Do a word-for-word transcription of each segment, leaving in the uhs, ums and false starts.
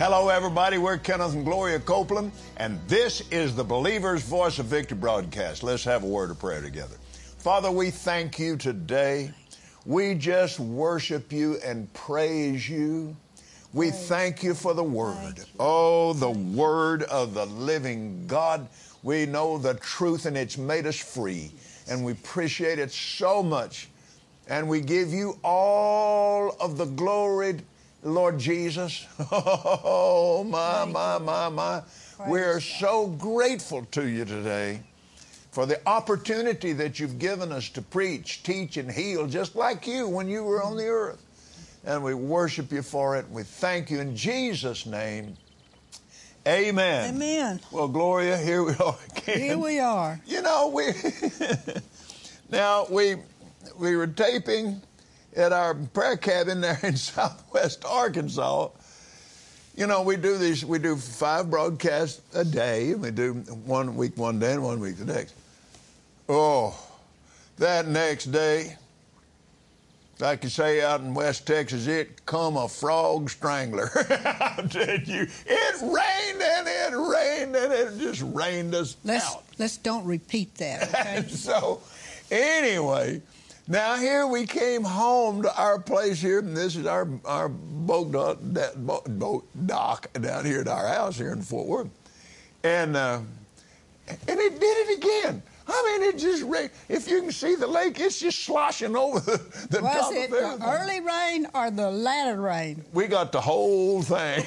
Hello, everybody. We're Kenneth and Gloria Copeland, and this is the Believer's Voice of Victory broadcast. Let's have a word of prayer together. Father, we thank you today. We just worship you and praise you. We thank you for the Word. Oh, the Word of the living God. We know the truth, and it's made us free, and we appreciate it so much. And we give you all of the glory, Lord Jesus. Oh, my, my, my, my. We're so grateful to you today for the opportunity that you've given us to preach, teach, and heal, just like you when you were on the earth. And we worship you for it. We thank you in Jesus' name. Amen. Amen. Well, Gloria, here we are again. Here we are. You know, we now we we were taping at our prayer cabin there in Southwest Arkansas. You know, we do these, we do five broadcasts a day. We do one week one day and one week the next. Oh, that next day, like you say out in West Texas, it come a frog strangler. How did you? It rained and it rained and it just rained us let's, out. Let's don't repeat that, okay? And so, anyway, now here we came home to our place here, and this is our our boat dock, boat, boat dock down here at our house here in Fort Worth, and uh, and it did it again. I mean, it just rained. If you can see the lake, it's just sloshing over the, the Was top it of everything. the early rain or the latter rain? We got the whole thing.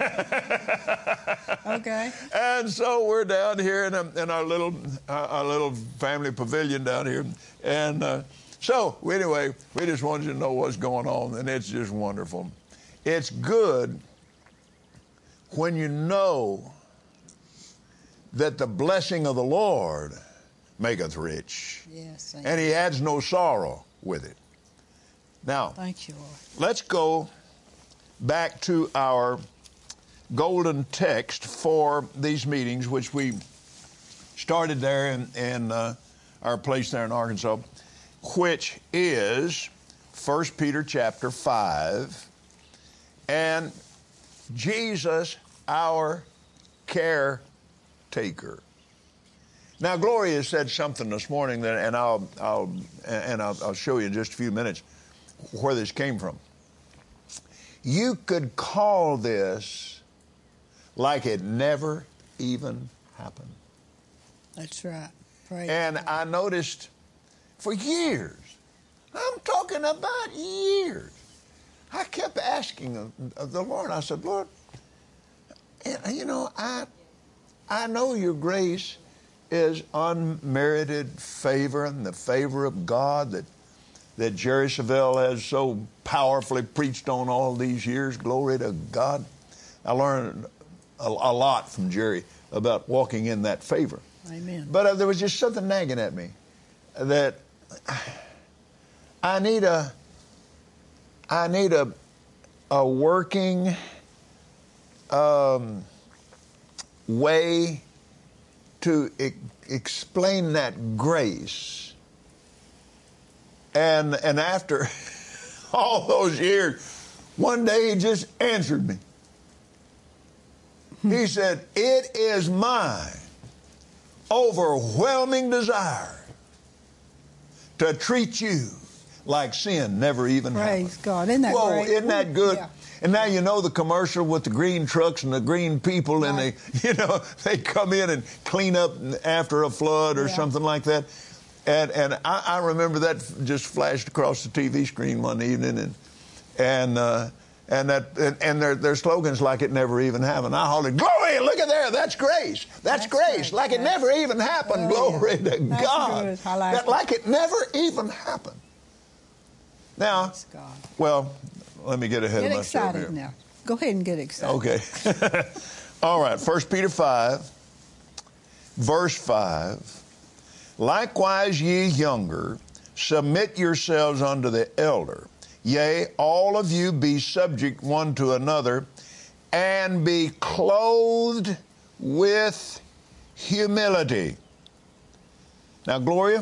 Okay. And so we're down here in, a, in our little uh, our little family pavilion down here, and uh, so anyway, we just wanted you to know what's going on, and it's just wonderful. It's good when you know that the blessing of the Lord maketh rich, yes, and he adds no sorrow with it. Now, thank you, Lord. Let's go back to our golden text for these meetings, which we started there in, in uh, our place there in Arkansas, which is First Peter chapter five, and Jesus, our caretaker. Now, Gloria said something this morning, that, and I'll, I'll and I'll, I'll show you in just a few minutes where this came from. You could call this like it never even happened. That's right. Praise and God. I noticed for years, I'm talking about years, I kept asking the Lord. I said, Lord, you know, I I know your grace is unmerited favor and the favor of God that that Jerry Savelle has so powerfully preached on all these years. Glory to God. I learned a, a lot from Jerry about walking in that favor. Amen. But uh, there was just something nagging at me that I need a I need a a working um, way to e- explain that grace. And and after all those years, one day he just answered me. He said, it is my overwhelming desire to treat you like sin never even happened. Praise God. Isn't that Whoa, great? isn't that good? Yeah. And now you know the commercial with the green trucks and the green people, and Right. they, you know, they come in and clean up after a flood or Yeah. something like that. And and I, I remember that just flashed across the T V screen one evening, and and uh, and that and, and their their slogans like it never even happened. I hollered, "Glory! Look at there! That's grace! That's, That's grace! great. Like it That's- never even happened! Oh, Glory yeah. to That's God! good. I like that it. like it never even happened." Now, Praise God. well, let me get ahead Get of myself excited here. now. Go ahead and get excited. Okay. All right. First Peter five, verse five. Likewise, ye younger, submit yourselves unto the elder. Yea, all of you be subject one to another, and be clothed with humility. Now, Gloria,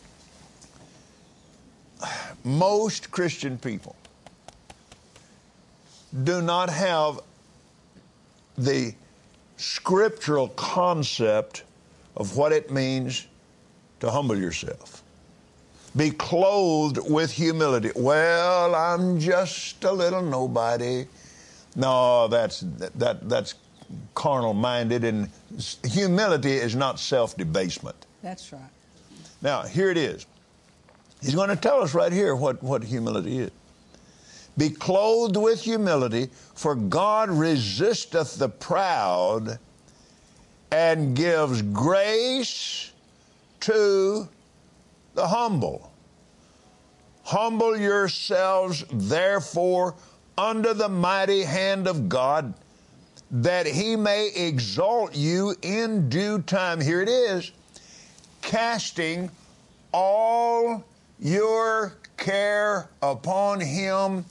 most Christian people do not have the scriptural concept of what it means to humble yourself. Be clothed with humility. Well, I'm just a little nobody. No, that's that that's carnal-minded, and humility is not self-debasement. That's right. Now, here it is. He's going to tell us right here what, what humility is. Be clothed with humility, for God resisteth the proud and gives grace to the humble. Humble yourselves, therefore, under the mighty hand of God, that he may exalt you in due time. Here it is. Casting all your care upon him,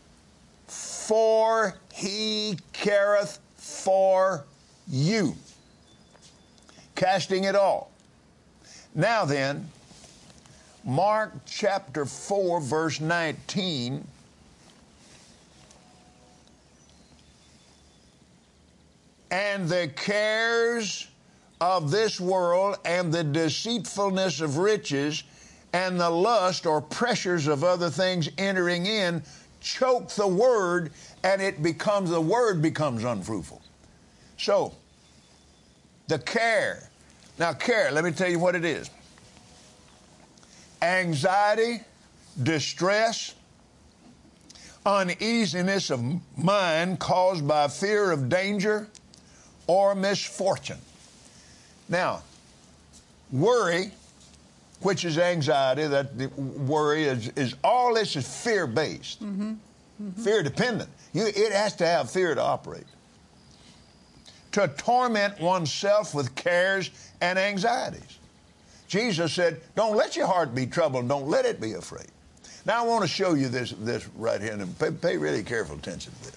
for he careth for you. Casting it all. Now then, Mark chapter four, verse nineteen. And the cares of this world and the deceitfulness of riches and the lust or pressures of other things entering in choke the word, and it becomes, the word becomes unfruitful. So, the care. Now, care, let me tell you what it is. Anxiety, distress, uneasiness of mind caused by fear of danger or misfortune. Now, worry, which is anxiety, that worry is, is all this is fear-based, mm-hmm. Mm-hmm. fear-dependent. You, it has to have fear to operate. To torment oneself with cares and anxieties. Jesus said, don't let your heart be troubled, don't let it be afraid. Now I want to show you this, this right here, and pay, pay really careful attention to this.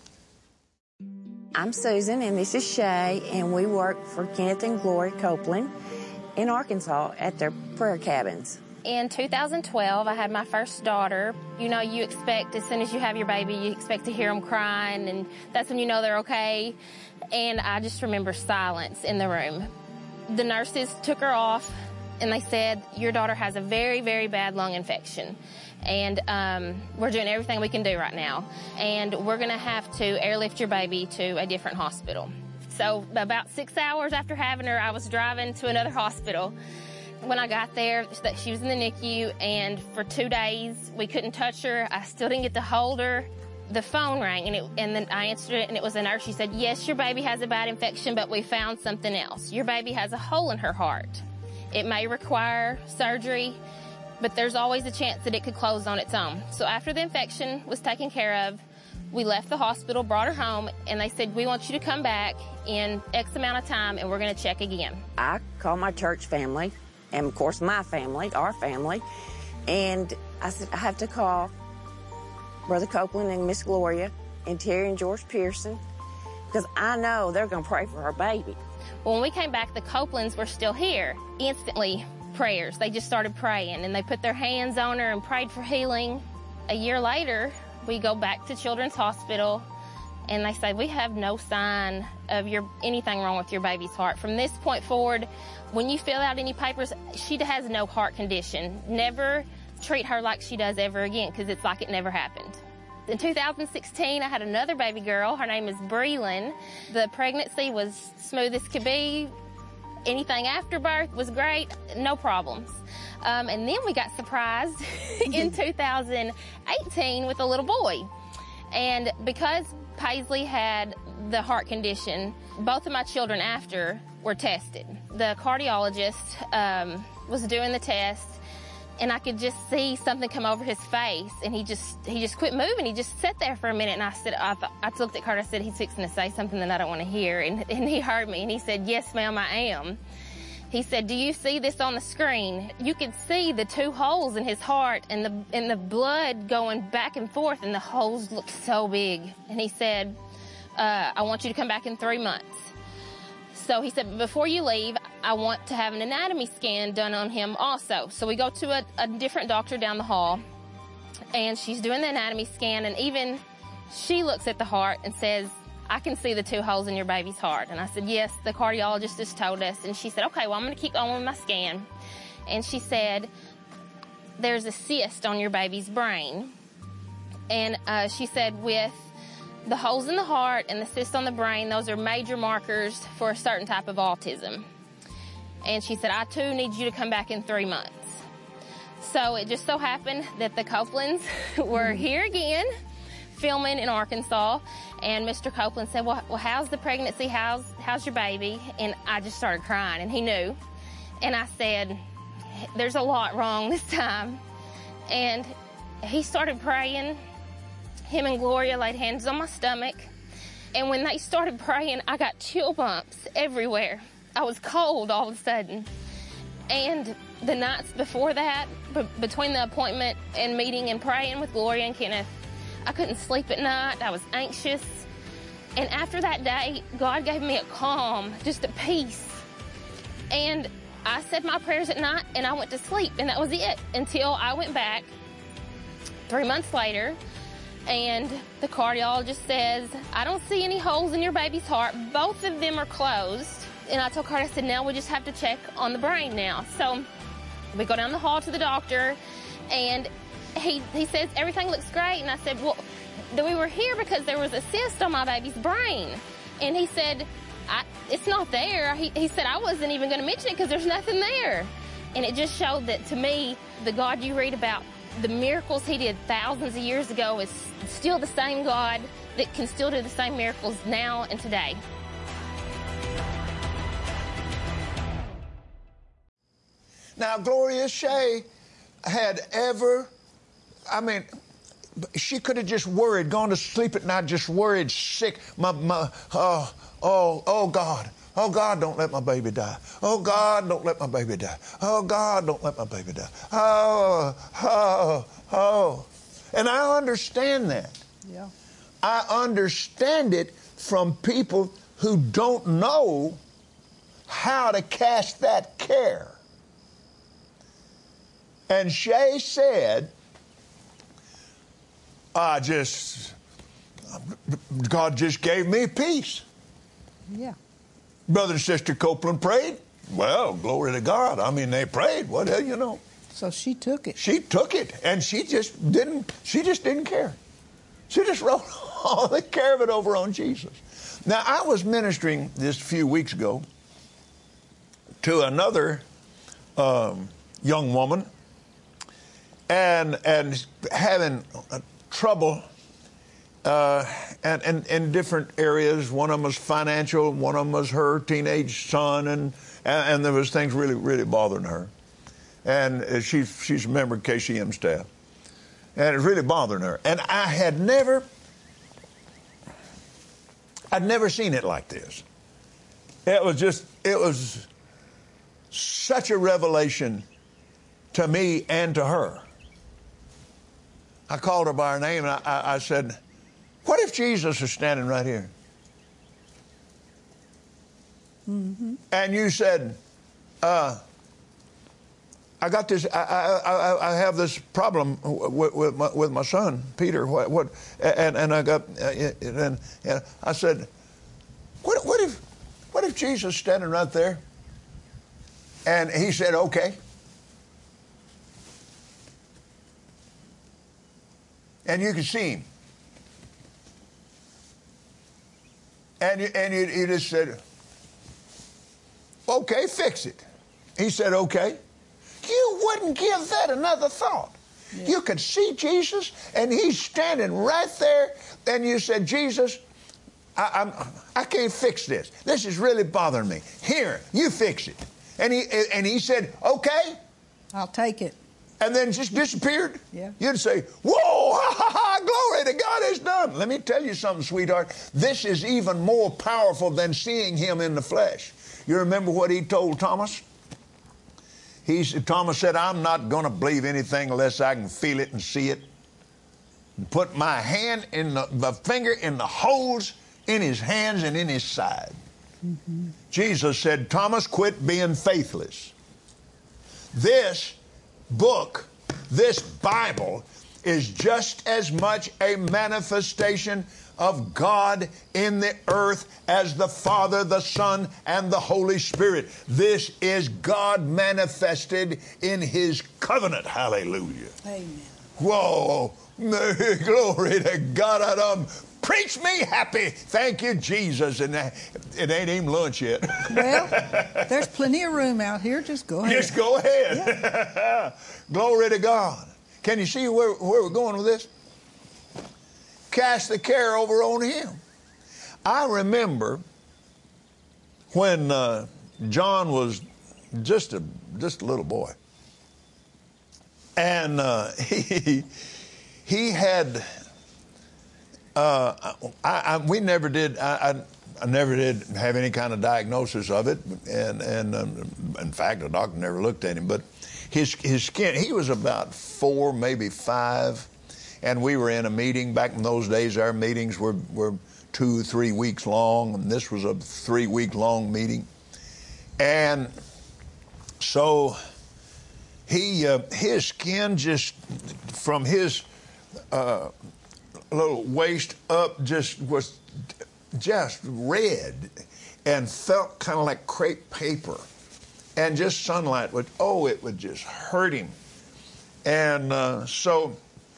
I'm Susan, and this is Shay, and we work for Kenneth and Gloria Copeland in Arkansas at their prayer cabins. In two thousand twelve, I had my first daughter. You know, you expect, as soon as you have your baby, you expect to hear them crying, and that's when you know they're okay. And I just remember silence in the room. The nurses took her off, and they said, your daughter has a very, very bad lung infection. And um, we're doing everything we can do right now. And we're going to have to airlift your baby to a different hospital. So about six hours after having her, I was driving to another hospital. When I got there, she was in the N I C U, and for two days, we couldn't touch her. I still didn't get to hold her. The phone rang, and, it, and then I answered it, and it was a nurse. She said, yes, your baby has a bad infection, but we found something else. Your baby has a hole in her heart. It may require surgery, but there's always a chance that it could close on its own. So after the infection was taken care of, we left the hospital, brought her home, and they said, we want you to come back in X amount of time, and we're going to check again. I called my church family, and of course my family, our family, and I said, I have to call Brother Copeland and Miss Gloria and Terry and George Pearson, because I know they're going to pray for her baby. When we came back, the Copelands were still here. Instantly, prayers. They just started praying, and they put their hands on her and prayed for healing. A year later, we go back to Children's Hospital, and they say, we have no sign of your anything wrong with your baby's heart. From this point forward, when you fill out any papers, she has no heart condition. Never treat her like she does ever again, because it's like it never happened. In two thousand sixteen, I had another baby girl. Her name is Breland. The pregnancy was smooth as could be. Anything after birth was great, no problems. Um, and then we got surprised in two thousand eighteen with a little boy. And because Paisley had the heart condition, both of my children after were tested. The cardiologist um, was doing the test, and I could just see something come over his face, and he just he just quit moving. He just sat there for a minute, and I said, I, th- I looked at Carter, I said, he's fixing to say something that I don't want to hear, and, and he heard me, and he said, yes, ma'am, I am. He said, do you see this on the screen? You could see the two holes in his heart and the and the blood going back and forth, and the holes looked so big. And he said, uh, I want you to come back in three months. So he said, before you leave, I want to have an anatomy scan done on him also. So we go to a, a different doctor down the hall, and she's doing the anatomy scan, and even she looks at the heart and says, I can see the two holes in your baby's heart. And I said, yes, the cardiologist just told us. And she said, okay, well, I'm going to keep going with my scan. And she said, there's a cyst on your baby's brain. And uh, she said, with the holes in the heart and the cyst on the brain, those are major markers for a certain type of autism. And she said, I too need you to come back in three months. So it just so happened that the Copelands were here again, filming in Arkansas, and Mister Copeland said, well, well, how's the pregnancy? How's, how's your baby? And I just started crying, and he knew. And I said, there's a lot wrong this time. And he started praying. Him and Gloria laid hands on my stomach. And when they started praying, I got chill bumps everywhere. I was cold all of a sudden. And the nights before that, b- between the appointment and meeting and praying with Gloria and Kenneth, I couldn't sleep at night. I was anxious. And after that day, God gave me a calm, just a peace. And I said my prayers at night, and I went to sleep, and that was it until I went back three months later, and the cardiologist says, I don't see any holes in your baby's heart. Both of them are closed. And I told Carter, I said, now we just have to check on the brain now. So we go down the hall to the doctor, and he, he says, everything looks great. And I said, well, we were here because there was a cyst on my baby's brain. And he said, I, it's not there. He, he said, I wasn't even going to mention it because there's nothing there. And it just showed that, to me, the God you read about, the miracles he did thousands of years ago, is still the same God that can still do the same miracles now and today. Now, Gloria Shea had ever, I mean, she could have just worried, gone to sleep at night, just worried, sick. My, my, oh, oh, oh, God. Oh, God, don't let my baby die. Oh, God, don't let my baby die. Oh, God, don't let my baby die. Oh, oh, oh. And I understand that. Yeah. I understand it from people who don't know how to cast that care. And Shay said, I just, God just gave me peace. Yeah. Brother and Sister Copeland prayed. Well, glory to God. I mean, they prayed. What hell, you know? So she took it. She took it, and she just didn't, she just didn't care. She just wrote all the care of it over on Jesus. Now, I was ministering this a few weeks ago to another um, young woman, and and having uh, trouble uh, and, and in different areas. One of them was financial, one of them was her teenage son, and, and, and there was things really, really bothering her. And uh, she's, she's a member of K C M staff. And it was really bothering her. And I had never, I'd never seen it like this. It was just, it was such a revelation to me and to her. I called her by her name, and I, I, I said, what if Jesus is standing right here? Mm-hmm. And you said, uh, I got this, I, I, I, I have this problem with, with, my, with my son, Peter, what, what and, and I got, and, and I said, what, what if, what if Jesus is standing right there? And he said, okay. And you can see him. And you, and you, you just said, okay, fix it. He said, okay. You wouldn't give that another thought. Yeah. You could see Jesus, and he's standing right there, and you said, Jesus, I, I'm, I can't fix this. This is really bothering me. Here, you fix it. And he, and he said, okay. I'll take it. And then just disappeared. Yeah. You'd say, whoa, ha, ha, ha, glory to God, it's done. Let me tell you something, sweetheart. This is even more powerful than seeing him in the flesh. You remember what he told Thomas? He said, Thomas said, I'm not going to believe anything unless I can feel it and see it. And put my hand in the, the finger in the holes in his hands and in his side. Mm-hmm. Jesus said, Thomas, quit being faithless. This book, this Bible, is just as much a manifestation of God in the earth as the Father, the Son, and the Holy Spirit. This is God manifested in His covenant. Hallelujah. Amen. Whoa. Glory to God. I done preach me happy. Thank you, Jesus. And it ain't even lunch yet. Well, there's plenty of room out here. Just go ahead. Just go ahead. Yeah. Glory to God. Can you see where, where we're going with this? Cast the care over on Him. I remember when uh, John was just a just a little boy, and uh, he he had uh, I, I, we never did I, I, I never did have any kind of diagnosis of it, and and um, in fact the doctor never looked at him, but his his skin, he was about four, maybe five. And we were in a meeting. Back in those days, our meetings were, were two, three weeks long, and this was a three-week-long meeting. And so he, uh, his skin just, from his uh, little waist up, just was just red and felt kind of like crepe paper. And just sunlight would, oh, it would just hurt him. And uh, so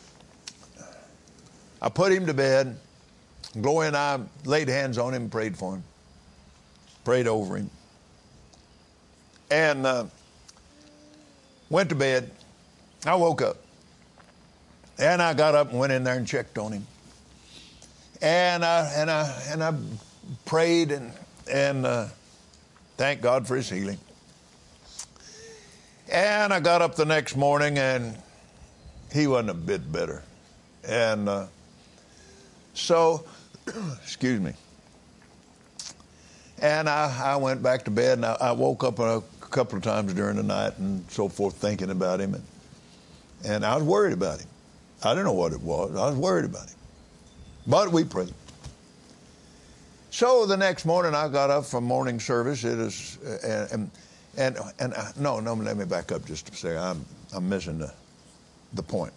I put him to bed. Gloria and I laid hands on him and prayed for him. Prayed over him. And uh, went to bed. I woke up. And I got up and went in there and checked on him. And I, and I, and I prayed and, and uh, thanked God for his healing. And I got up the next morning and he wasn't a bit better. And uh, so, excuse me. And I, I went back to bed, and I, I woke up a couple of times during the night and so forth thinking about him. And, and I was worried about him. I didn't know what it was. I was worried about him. But we prayed. So the next morning I got up from morning service. It is, uh, and, and, and uh, no, no, let me back up just a second. I'm, I'm missing the, the point.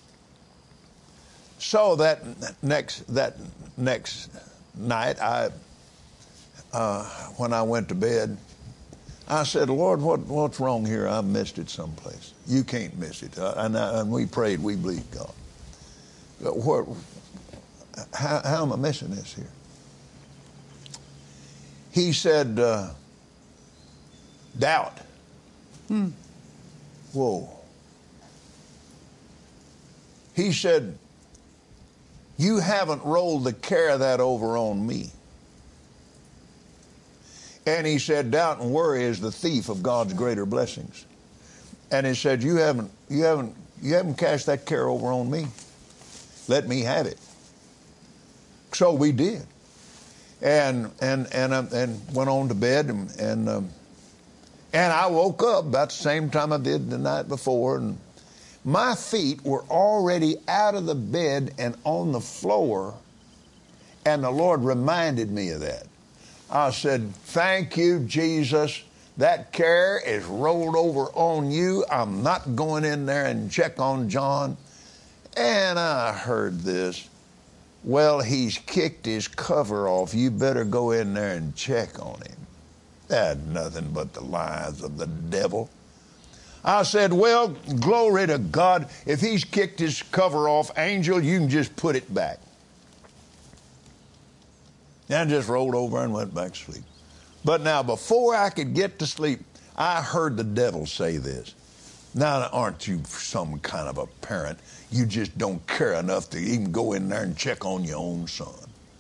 So that next that next night, I uh, when I went to bed, I said, "Lord, what what's wrong here? I missed it someplace. You can't miss it." Uh, and, I, and we prayed. We believed God. But what, how, how am I missing this here? He said, uh, "Doubt." Hmm. Whoa. He said, "You haven't rolled the care of that over on me." And he said, doubt and worry is the thief of God's greater blessings. And he said, you haven't, you haven't, you haven't cast that care over on me. Let me have it. So we did. And and and um, and went on to bed, and and, um, and I woke up about the same time I did the night before, and my feet were already out of the bed and on the floor, and the Lord reminded me of that. I said, thank you, Jesus. That care is rolled over on you. I'm not going in there and check on John. And I heard this. Well, he's kicked his cover off. You better go in there and check on him. That's nothing but the lies of the devil. I said, well, glory to God. If he's kicked his cover off, angel, you can just put it back. And just rolled over and went back to sleep. But now, before I could get to sleep, I heard the devil say this. Now, aren't you some kind of a parent? You just don't care enough to even go in there and check on your own son.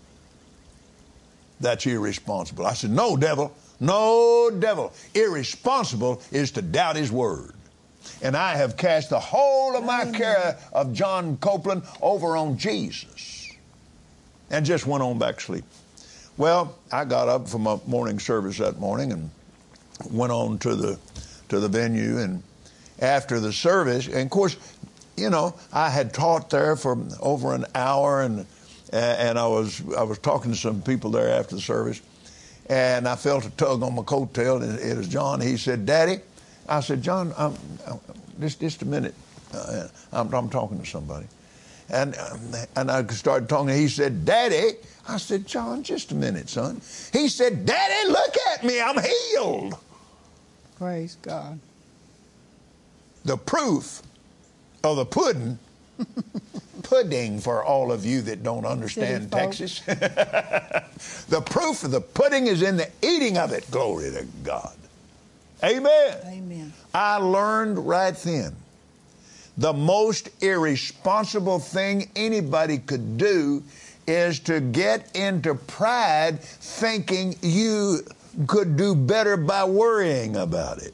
That's irresponsible. I said, no, devil. No, devil. Irresponsible is to doubt his word. And I have cast the whole of my care of John Copeland over on Jesus. And just went on back to sleep. Well, I got up from a morning service that morning and went on to the to the venue. And after the service, and of course, you know, I had taught there for over an hour, and and I was I was talking to some people there after the service, and I felt a tug on my coattail, and it was John. He said, "Daddy," I said, "John, um, just just a minute." Uh, I'm, I'm talking to somebody. And, and I started talking. He said, Daddy. I said, John, just a minute, son. He said, Daddy, look at me. I'm healed. Praise God. The proof of the pudding, pudding for all of you that don't understand Texas. The proof of the pudding is in the eating of it. Glory to God. Amen. Amen. I learned right then the most irresponsible thing anybody could do is to get into pride thinking you could do better by worrying about it.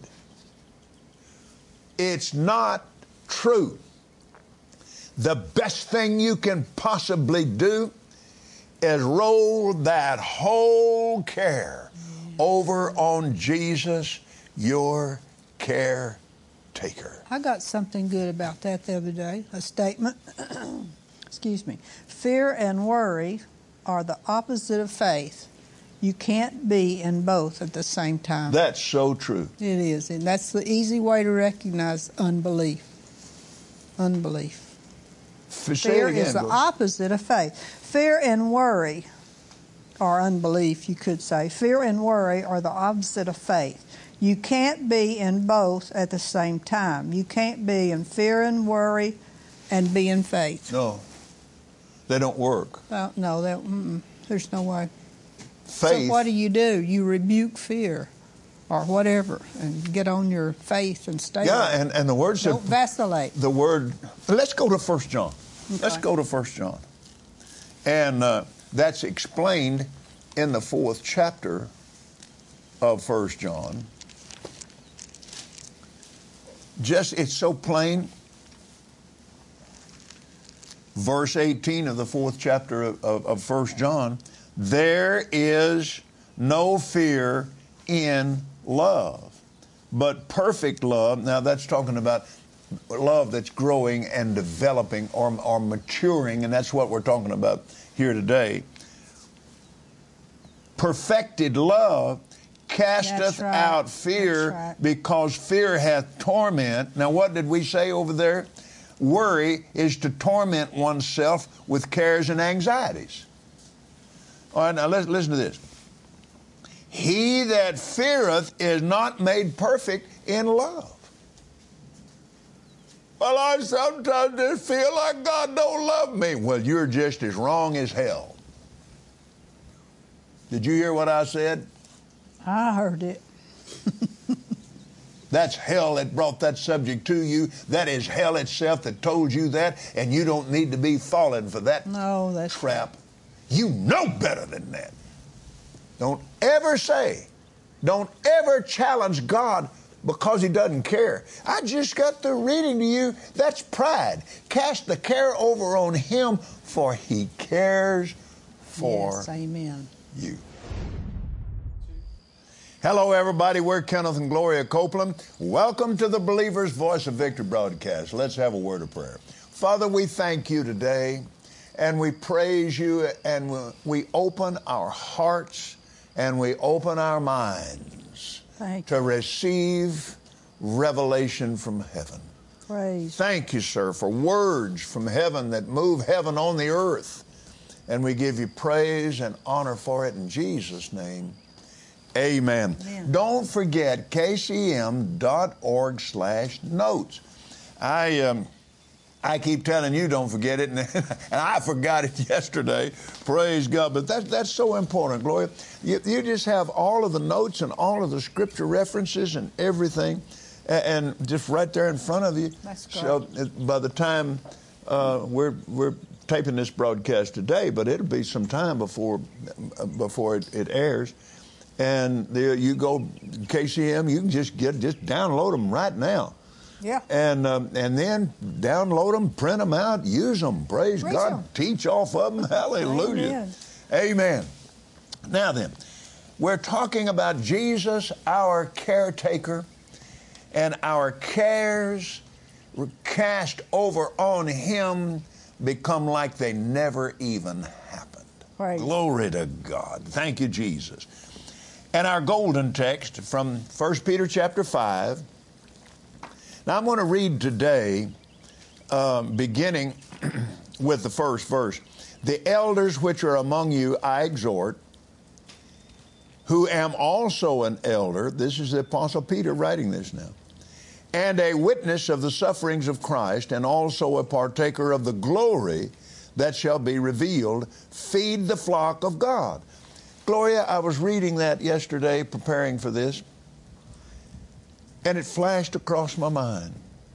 It's not true. The best thing you can possibly do is roll that whole care over on Jesus, your caretaker. I got something good about that the other day, a statement. Excuse me. Fear and worry are the opposite of faith. You can't be in both at the same time. That's so true. It is, and that's the easy way to recognize unbelief. Unbelief. Say Fear it again, is the Lord. opposite of faith. Fear and worry, or unbelief, you could say. Fear and worry are the opposite of faith. You can't be in both at the same time. You can't be in fear and worry and be in faith. No, they don't work. Well, no, that, mm-mm, there's no way. Faith. So what do you do? You rebuke fear or whatever and get on your faith and stay Yeah, there. and, and the word said, Don't vacillate. the word, let's go to First John. Okay. Let's go to First John. And uh, that's explained in the fourth chapter of First John. Just, it's so plain. Verse eighteen of the fourth chapter of, of, of First John, there is no fear in love, but perfect love. Now that's talking about love that's growing and developing or, or maturing, and that's what we're talking about here today. Perfected love casteth That's right. out fear, That's right. because fear hath torment. Now what did we say over there? Worry is to torment oneself with cares and anxieties. All right, now listen, listen to this. He that feareth is not made perfect in love. Well, I sometimes just feel like God don't love me. Well, you're just as wrong as hell. Did you hear what I said? I heard it. That's hell that brought that subject to you. That is hell itself that told you that, and you don't need to be falling for that No, that's trap. You know better than that. Don't ever say, don't ever challenge God because he doesn't care. I just got through reading to you. That's pride. Cast the care over on him, for he cares for Yes, amen. you. Hello, everybody. We're Kenneth and Gloria Copeland. Welcome to the Believer's Voice of Victory broadcast. Let's have a word of prayer. Father, we thank you today, and we praise you, and we open our hearts, and we open our minds Thank to you. receive revelation from heaven. Praise. Thank you, sir, for words from heaven that move heaven on the earth. And we give you praise and honor for it in Jesus' name. Amen. Amen. Don't forget K C M dot org slash notes. I um, I keep telling you don't forget it, and, and I forgot it yesterday. Praise God. But that, that's so important, Gloria. You, you just have all of the notes and all of the scripture references and everything, and, and just right there in front of you. That's great. So it, by the time uh, we're we're taping this broadcast today, but it'll be some time before before it, it airs. And there you go, K C M. You can just get just download them right now. Yeah. And um, and then download them, print them out, use them. Praise Praise God. Him. Teach off of them. Hallelujah. Amen. Amen. Now then, we're talking about Jesus, our caretaker, and our cares cast over on him become like they never even happened. Praise. Glory to God. Thank you, Jesus. And our golden text from First Peter chapter five. Now I'm going to read today um, beginning with the first verse. The elders which are among you I exhort, who am also an elder. This is the Apostle Peter writing this now. And a witness of the sufferings of Christ, and also a partaker of the glory that shall be revealed. Feed the flock of God. Gloria, I was reading that yesterday, preparing for this, and it flashed across my mind.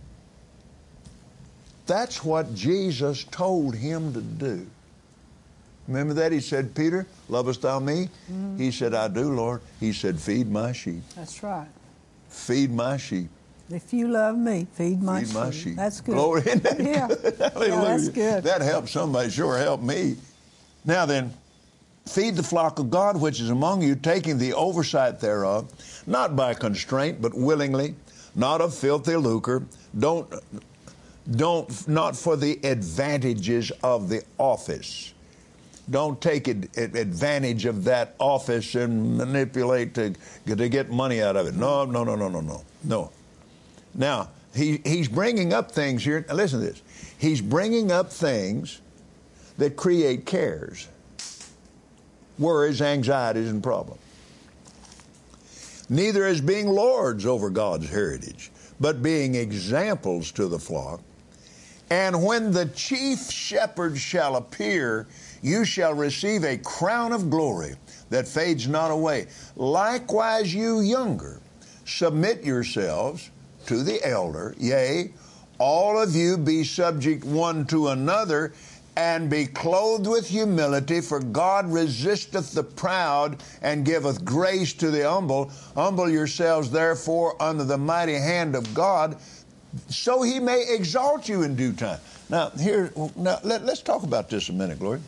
That's what Jesus told him to do. Remember that? He said, Peter, lovest thou me? Mm-hmm. He said, I do, Lord. He said, feed my sheep. That's right. Feed my sheep. If you love me, feed my feed sheep. my sheep. That's good. Glory, isn't that yeah. good? Hallelujah. Yeah, that's good. That helps somebody. Sure helped me. Now then, feed the flock of God which is among you, taking the oversight thereof, not by constraint, but willingly, not of filthy lucre. Don't, don't, not for the advantages of the office. Don't take it, it, advantage of that office and manipulate to, to get money out of it. No, no, no, no, no, no, no. Now, he, he's bringing up things here. Now listen to this. He's bringing up things that create cares, worries, anxieties, and problems. Neither as being lords over God's heritage, but being examples to the flock. And when the chief shepherd shall appear, you shall receive a crown of glory that fades not away. Likewise, you younger, submit yourselves to the elder. Yea, all of you be subject one to another, and be clothed with humility, for God resisteth the proud, and giveth grace to the humble. Humble yourselves, therefore, under the mighty hand of God, so he may exalt you in due time. Now, here, now let, let's talk about this a minute, Gloria.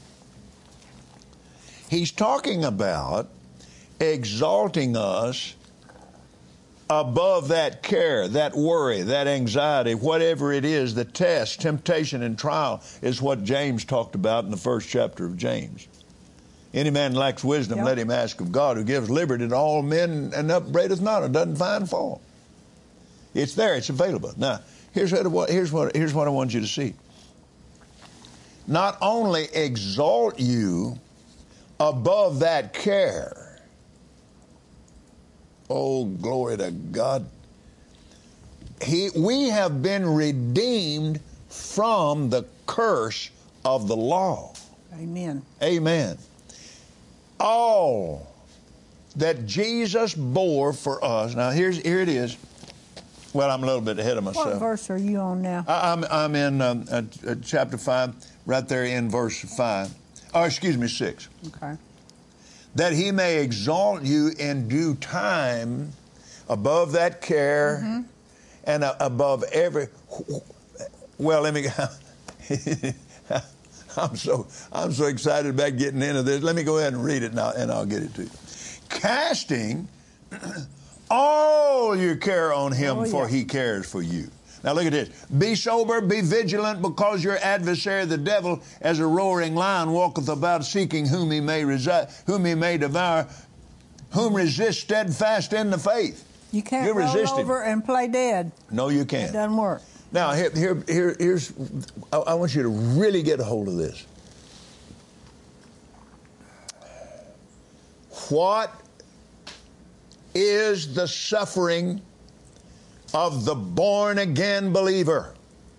He's talking about exalting us above that care, that worry, that anxiety, whatever it is, the test, temptation, and trial is what James talked about in the first chapter of James. Any man lacks wisdom, yep. Let him ask of God, who gives liberty to all men and upbraideth not, or doesn't find fault. It's there, it's available. Now, here's what, here's what, here's what I want you to see. Not only exalt you above that care, oh, glory to God. He, we have been redeemed from the curse of the law. Amen. Amen. All that Jesus bore for us. Now, here's here it is. Well, I'm a little bit ahead of myself. What verse are you on now? I, I'm, I'm in um, uh, uh, chapter five, right there in verse five. Oh, excuse me, six. Okay. That he may exalt you in due time above that care mm-hmm. and uh, above every... Well, let me... I'm so I'm so excited about getting into this. Let me go ahead and read it now, and I'll get it to you. Casting all your care on him, oh, for yeah. he cares for you. Now look at this. Be sober, be vigilant, because your adversary, the devil, as a roaring lion, walketh about seeking whom he may reside, whom he may devour, whom resist steadfast in the faith. You can't you roll over him. and play dead. No, you can't. It doesn't work. Now, here, here, here, here's, I, I want you to really get a hold of this. What is the suffering of the born-again believer?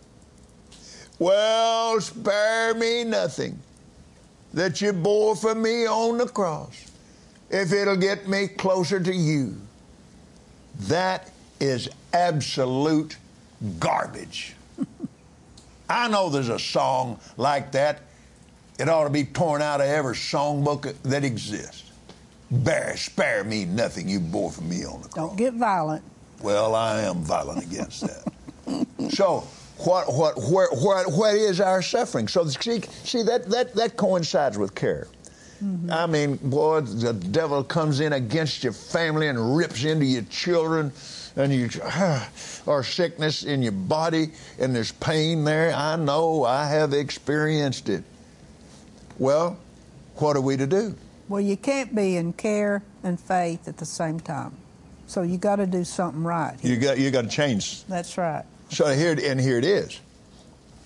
Well, spare me nothing that you bore for me on the cross, if it'll get me closer to you. That is absolute garbage. I know there's a song like that. It ought to be torn out of every songbook that exists. Bear, spare me nothing you bore for me on the cross. Don't get violent. Well, I am violent against that. So, what, what, where, where, what is our suffering? So, see, see that, that, that coincides with care. Mm-hmm. I mean, boy, the devil comes in against your family and rips into your children, and you, ah, or sickness in your body, and there's pain there. I know, I have experienced it. Well, what are we to do? Well, you can't be in care and faith at the same time. So you got to do something right here. You got you got to change. That's right. So here and here it is.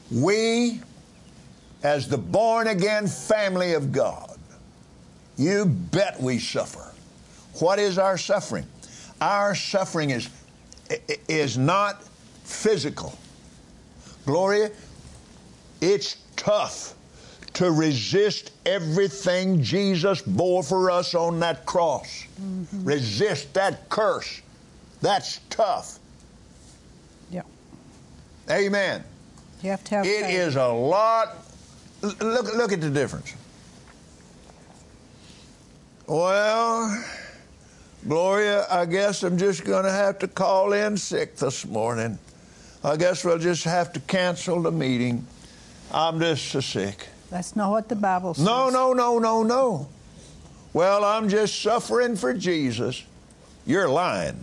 We, as the born-again family of God, you bet we suffer. What is our suffering? Our suffering is, is not physical. Gloria, it's tough to resist everything Jesus bore for us on that cross. Mm-hmm. Resist that curse. That's tough. Yeah. Amen. You have to have It faith. is a lot. Look, look at the difference. Well, Gloria, I guess I'm just going to have to call in sick this morning. I guess we'll just have to cancel the meeting. I'm just so sick. That's not what the Bible says. No, no, no, no, no. Well, I'm just suffering for Jesus. You're lying.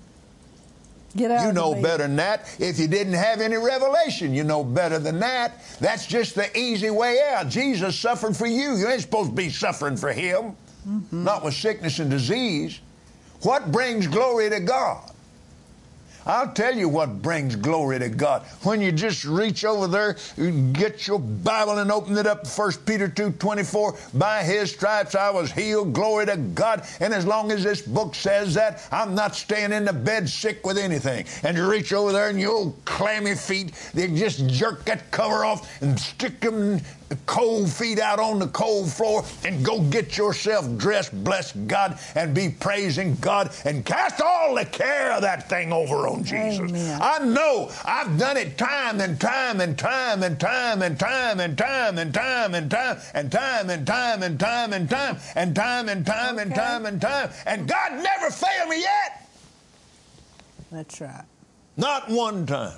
Get out You of the know meeting. better than that. If you didn't have any revelation, you know better than that. That's just the easy way out. Jesus suffered for you. You ain't supposed to be suffering for him. Mm-hmm. Not with sickness and disease. What brings glory to God? I'll tell you what brings glory to God. When you just reach over there, get your Bible and open it up, First Peter two twenty-four, by his stripes I was healed, glory to God. And as long as this book says that, I'm not staying in the bed sick with anything. And you reach over there and your old clammy feet, they just jerk that cover off and stick them cold feet out on the cold floor and go get yourself dressed, bless God, and be praising God and cast all the care of that thing over on Jesus. Amen. I know I've done it time and time and time and time and time and time and time and time and time and time and time and time and time and time and time and time, and God never failed me yet. That's right. Not one time.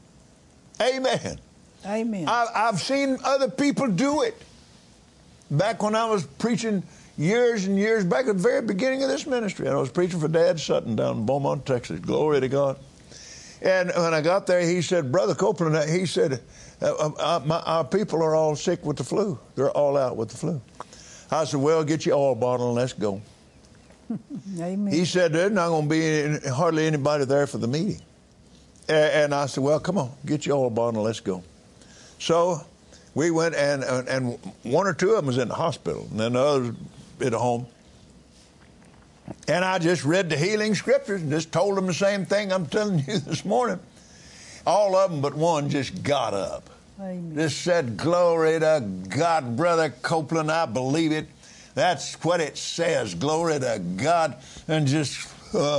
Amen. Amen. I, I've seen other people do it. Back when I was preaching years and years back at the very beginning of this ministry, and I was preaching for Dad Sutton down in Beaumont, Texas. Glory to God. And when I got there, he said, Brother Copeland, he said, uh, uh, my, our people are all sick with the flu. They're all out with the flu. I said, well, get your oil bottle and let's go. Amen. He said, there's not going to be any, hardly anybody there for the meeting. And, and I said, well, come on, get your oil bottle and let's go. So we went, and, and and one or two of them was in the hospital, and then the others at home. And I just read the healing scriptures and just told them the same thing I'm telling you this morning. All of them but one just got up. Amen. Just said, glory to God, Brother Copeland, I believe it. That's what it says, glory to God. And just,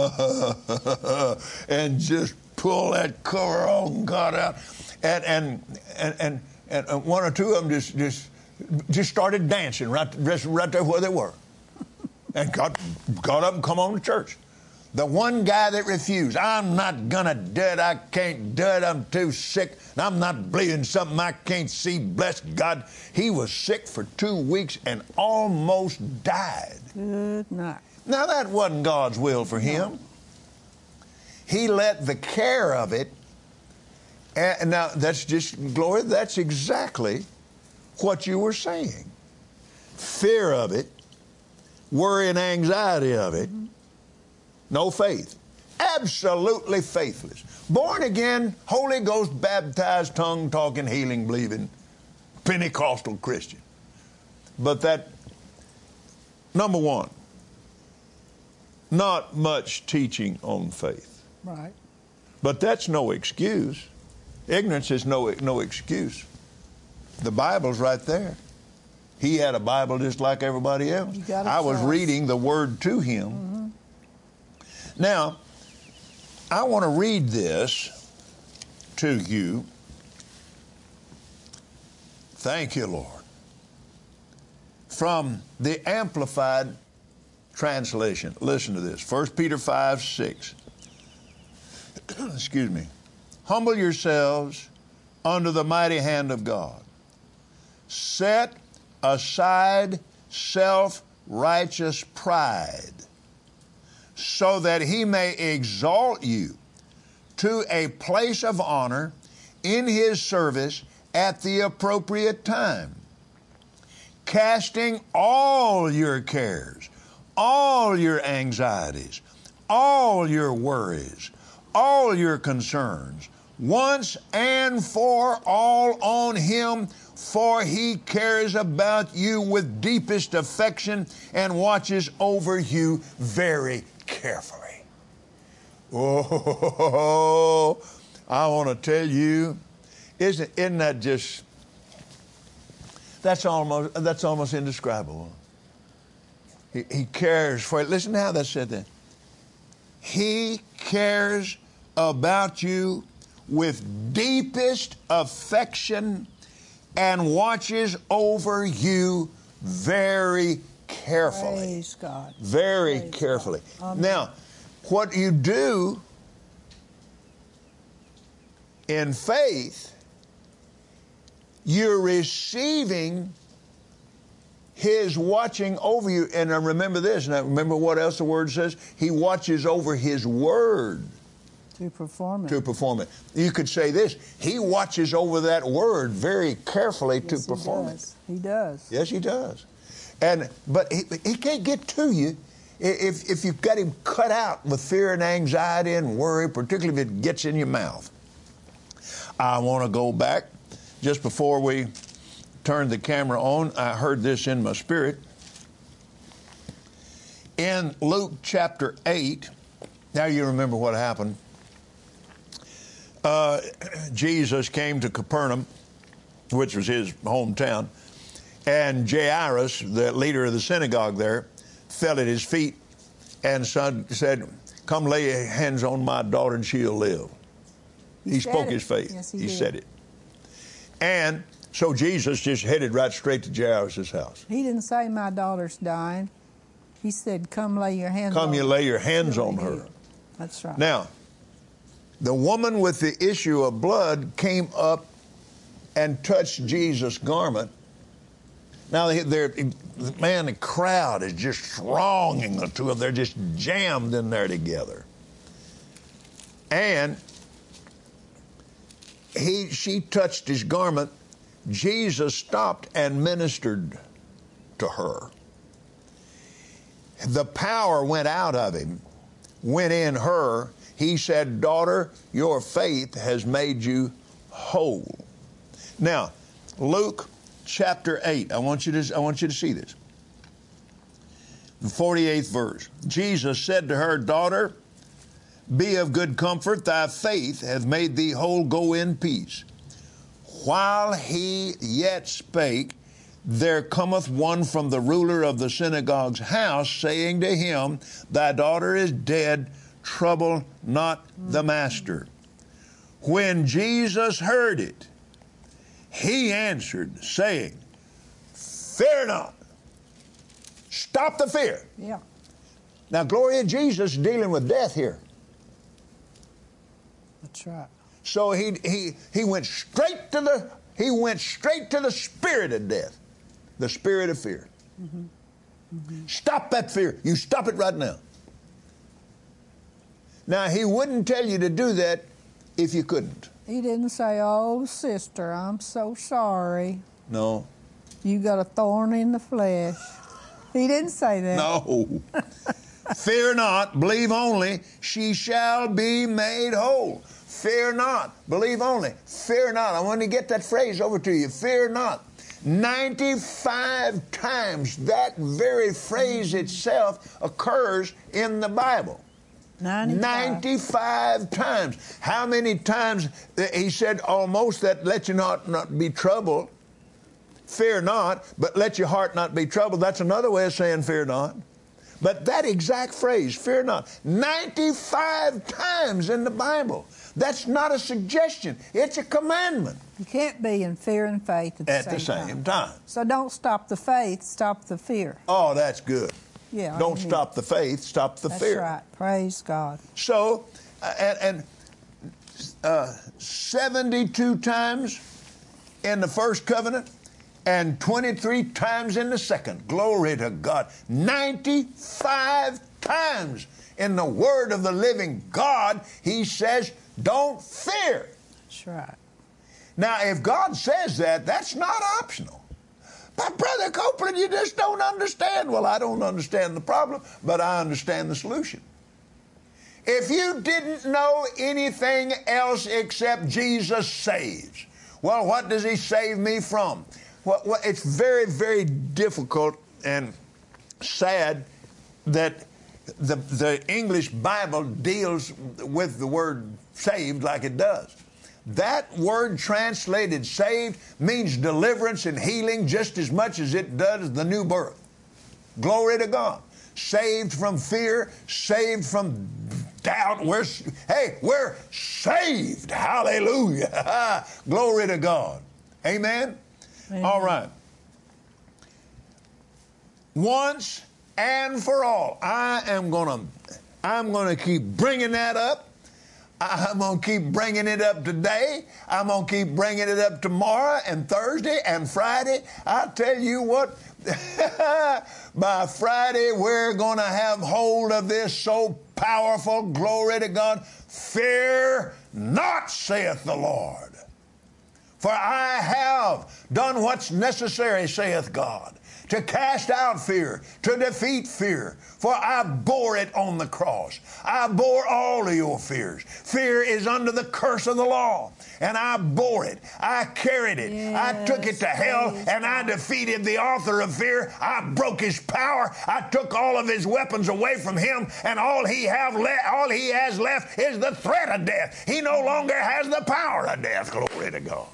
and just pull that cover on God out. And and, and and and one or two of them just just just started dancing right just right there where they were, and got got up and come on to church. The one guy that refused, I'm not gonna do it. I can't do it. I'm too sick. And I'm not bleeding something I can't see. Bless God. He was sick for two weeks and almost died. Good night. Now that wasn't God's will for him. No. He let the care of it. And now, that's just, Gloria, that's exactly what you were saying. Fear of it, worry and anxiety of it, mm-hmm. No faith. Absolutely faithless. Born again, Holy Ghost baptized, tongue talking, healing, believing, Pentecostal Christian. But that, number one, not much teaching on faith. Right. But that's no excuse. Ignorance is no no excuse. The Bible's right there. He had a Bible just like everybody else. I was reading the Word to him. Mm-hmm. Now, I want to read this to you. Thank you, Lord. From the Amplified Translation. Listen to this. First Peter five, six. Excuse me. Humble yourselves under the mighty hand of God. Set aside self-righteous pride, so that he may exalt you to a place of honor in his service at the appropriate time, casting all your cares, all your anxieties, all your worries, all your concerns once and for all on him, for he cares about you with deepest affection and watches over you very carefully. Oh, I want to tell you, isn't, isn't that just, that's almost, that's almost indescribable. He, he cares for it. Listen to how that said that. He cares about you with deepest affection and watches over you very carefully. Praise God. Very Praise carefully. God. Now, what you do in faith, you're receiving His watching over you. And now remember this. Now remember what else the Word says? He watches over His Word. To perform it. To perform it. You could say this. He watches over that Word very carefully Yes, to perform he does. it. He does. Yes, He does. And but he, he can't get to you if, if you've got Him cut out with fear and anxiety and worry, particularly if it gets in your mouth. I want to go back just before we turn the camera on. I heard this in my spirit. In Luke chapter eight, now you remember what happened. Uh, Jesus came to Capernaum, which was his hometown, and Jairus, the leader of the synagogue there, fell at his feet and said, "Come lay your hands on my daughter and she'll live." He, he spoke it. his faith. Yes, he he did. said it. And so Jesus just headed right straight to Jairus' house. He didn't say, "My daughter's dying." He said, "Come lay your hands on her." Come you lay your hands She'll on be her. healed. That's right. Now, the woman with the issue of blood came up and touched Jesus' garment. Now, they're, man, the crowd is just thronging the two of them. They're just jammed in there together. And he, she touched his garment. Jesus stopped and ministered to her. The power went out of him, went in her. He said, "Daughter, your faith has made you whole." Now, Luke chapter eight. I want you to, I want you to see this. The forty-eighth verse. Jesus said to her, "Daughter, be of good comfort. Thy faith hath made thee whole. Go in peace." While he yet spake, there cometh one from the ruler of the synagogue's house, saying to him, "Thy daughter is dead. Trouble not the master." When Jesus heard it, he answered, saying, "Fear not." Stop the fear. Yeah. Now, Gloria, Jesus is dealing with death here. That's right. So he he he went straight to the he went straight to the spirit of death, the spirit of fear. Mm-hmm. Mm-hmm. Stop that fear. You stop it right now. Now, he wouldn't tell you to do that if you couldn't. He didn't say, "Oh, sister, I'm so sorry. No. You got a thorn in the flesh." He didn't say that. No. Fear not, believe only, she shall be made whole. Fear not, believe only. Fear not. I want to get that phrase over to you. Fear not. ninety-five times that very phrase itself occurs in the Bible. ninety-five. ninety-five times. How many times, he said almost that, "Let you not, not be troubled. Fear not, but let your heart not be troubled." That's another way of saying fear not. But that exact phrase, fear not, ninety-five times in the Bible. That's not a suggestion. It's a commandment. You can't be in fear and faith at the At same the same time. time. So don't stop the faith, stop the fear. Oh, that's good. Yeah. Don't I mean, stop the faith, stop the That's fear. right. Praise God. So, uh, and, and uh, seventy-two times in the first covenant and twenty-three times in the second. Glory to God. ninety-five times in the Word of the living God, he says, don't fear. That's right. Now, if God says that, that's not optional. But Brother Copeland, you just don't understand. Well, I don't understand the problem, but I understand the solution. If you didn't know anything else except Jesus saves, well, what does he save me from? Well, well, it's very, very difficult and sad that the, the English Bible deals with the word saved like it does. That word translated saved means deliverance and healing just as much as it does the new birth. Glory to God. Saved from fear, saved from doubt. We're, hey, we're saved. Hallelujah. Glory to God. Amen? Amen? All right. Once and for all. I am going to I'm going to keep bringing that up. I'm going to keep bringing it up today. I'm going to keep bringing it up tomorrow and Thursday and Friday. I'll tell you what, by Friday we're going to have hold of this so powerful, glory to God. Fear not, saith the Lord. For I have done what's necessary, saith God, to cast out fear, to defeat fear. For I bore it on the cross. I bore all of your fears. Fear is under the curse of the law, and I bore it. I carried it. Yes, I took it to hell, and I defeated the author of fear. I broke his power. I took all of his weapons away from him, and all he have le- all he has left is the threat of death. He no longer has the power of death. Glory to God.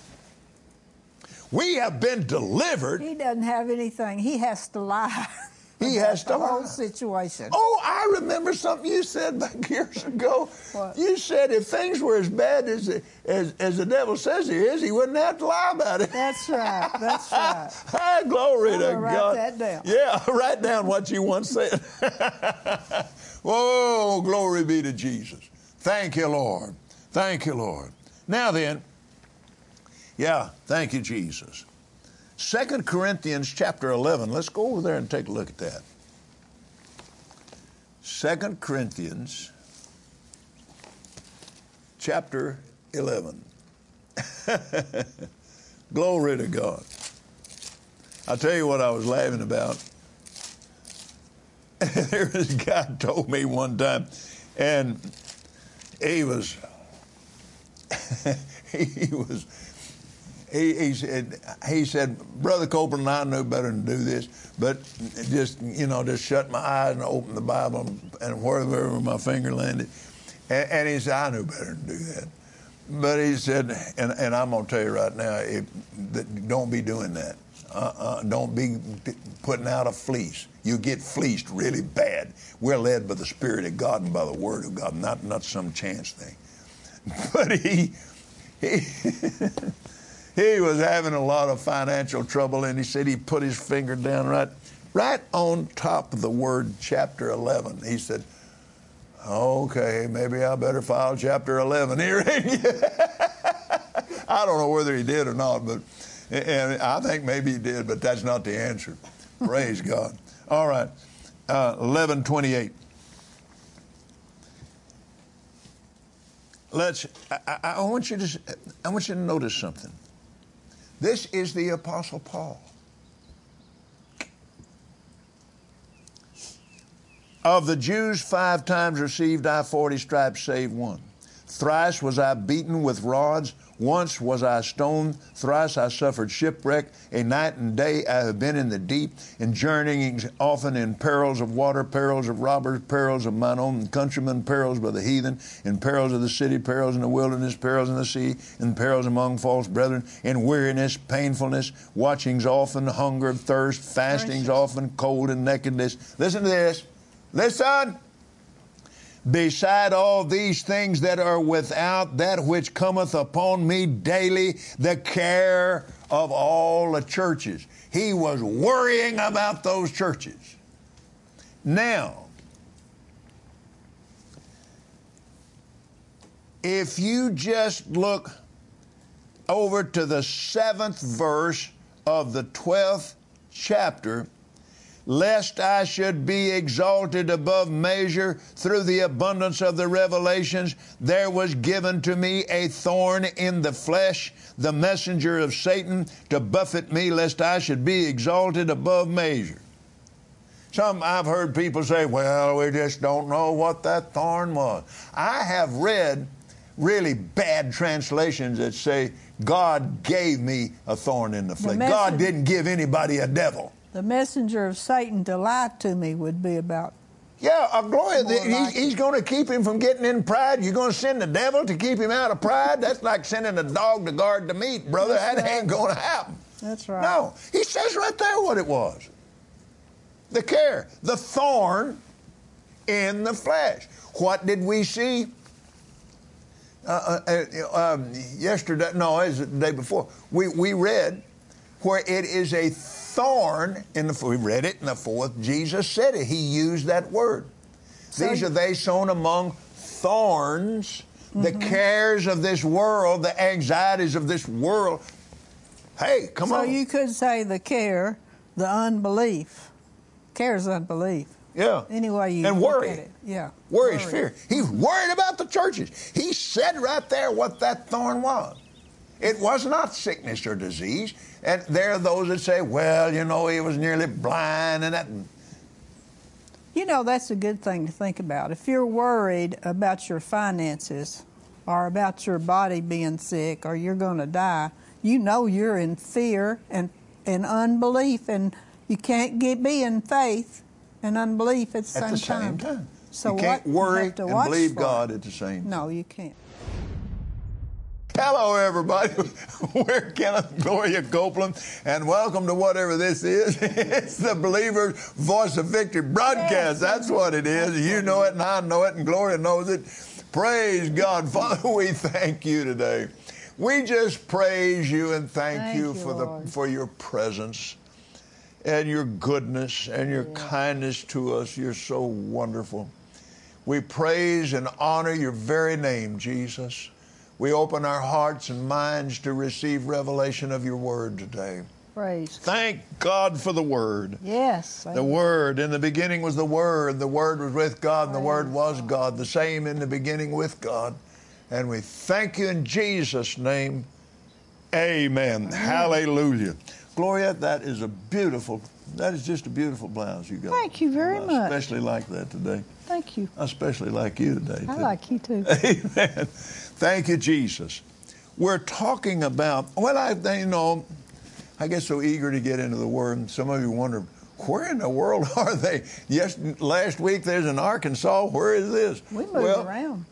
We have been delivered. He doesn't have anything. He has to lie. He has to the lie. whole situation. Oh, I remember something you said back years ago. What? You said if things were as bad as, as as the devil says he is, he wouldn't have to lie about it. That's right. That's right. Ah, glory I'm to gonna write God. that down. Yeah, write down what you once said. Whoa, glory be to Jesus. Thank you, Lord. Thank you, Lord. Now then, yeah, thank you, Jesus. Second Corinthians chapter eleven. Let's go over there and take a look at that. Second Corinthians chapter eleven. Glory to God. I'll tell you what I was laughing about. There was a guy told me one time, and he was, he was, He, he said, he said, Brother Copeland, I know better than to do this, but just, you know, just shut my eyes and open the Bible and wherever my finger landed. And, and he said, I knew better than to do that. But he said, and, and I'm going to tell you right now, if, that don't be doing that. Uh-uh, don't be putting out a fleece. You get fleeced really bad. We're led by the Spirit of God and by the Word of God, not, not some chance thing. But he... he He was having a lot of financial trouble, and he said he put his finger down right, right on top of the word chapter eleven. He said, okay, maybe I better file chapter eleven here. I don't know whether he did or not, but and I think maybe he did, but that's not the answer. Praise God. All right, uh, eleven twenty-eight. Let's. I, I want you to. I want you to notice something. This is the Apostle Paul. Of the Jews five times received I forty stripes, save one. Thrice was I beaten with rods. Once was I stoned. Thrice I suffered shipwreck. A night and day I have been in the deep, in journeying often in perils of water, perils of robbers, perils of mine own countrymen, perils by the heathen, in perils of the city, perils in the wilderness, perils in the sea, in perils among false brethren, in weariness, painfulness, watchings often, hunger, thirst, fastings often, cold and nakedness. Listen to this. Listen. Beside all these things that are without, that which cometh upon me daily, the care of all the churches. He was worrying about those churches. Now, if you just look over to the seventh verse of the twelfth chapter, lest I should be exalted above measure through the abundance of the revelations, there was given to me a thorn in the flesh, the messenger of Satan, to buffet me, lest I should be exalted above measure. Some I've heard people say, well, we just don't know what that thorn was. I have read really bad translations that say, God gave me a thorn in the flesh. The God didn't give anybody a devil. The messenger of Satan to lie to me would be about. Yeah, uh, Gloria, the, like he's, he's going to keep him from getting in pride. You're going to send the devil to keep him out of pride? That's like sending a dog to guard the meat, brother. That's that right. ain't going to happen. That's right. No, he says right there what it was. The care, the thorn in the flesh. What did we see uh, uh, um, yesterday? No, it was the day before. We, we read where it is a thorn in the. We read it in the fourth. Jesus said it. He used that word. So These are they sown among thorns. Mm-hmm. The cares of this world, the anxieties of this world. Hey, come so on. So you could say the care, the unbelief. Care is unbelief. Yeah. Anyway, you and look worry. at it. Yeah. Worry is fear. He's worried about the churches. He said right there what that thorn was. It was not sickness or disease. And there are those that say, well, you know, he was nearly blind and that. You know, that's a good thing to think about. If you're worried about your finances or about your body being sick or you're going to die, you know you're in fear and, and unbelief, and you can't get, be in faith and unbelief at the at same the same time. time. So you can't what, worry you have to and watch believe for God it. at the same time. No, you can't. Hello, everybody. We're Kenneth and Gloria Copeland, and welcome to whatever this is. It's the Believer's Voice of Victory broadcast. Yes. That's what it is. That's You know it, and I know it, and Gloria knows it. Praise God. Father, we thank you today. We just praise you and thank, Thank you you, for Lord. the for your presence and your goodness and your Yeah. kindness to us. You're so wonderful. We praise and honor your very name, Jesus. We open our hearts and minds to receive revelation of your word today. Praise. Thank God for the word. Yes. The Word. In the beginning was the Word. The Word was with God, and the Word Praise was God. The same in the beginning with God. And we thank you in Jesus' name. Amen. Amen. Hallelujah. Gloria, that is a beautiful, that is just a beautiful blouse you got. Thank you very I much. especially like that today. Thank you. I especially like you today, I too. like you too. Amen. Thank you, Jesus. We're talking about, well, I, you know, I get so eager to get into the Word. Some of you wonder, where in the world are they? Yes, last week there's in Arkansas. Where is this? We moved well, around.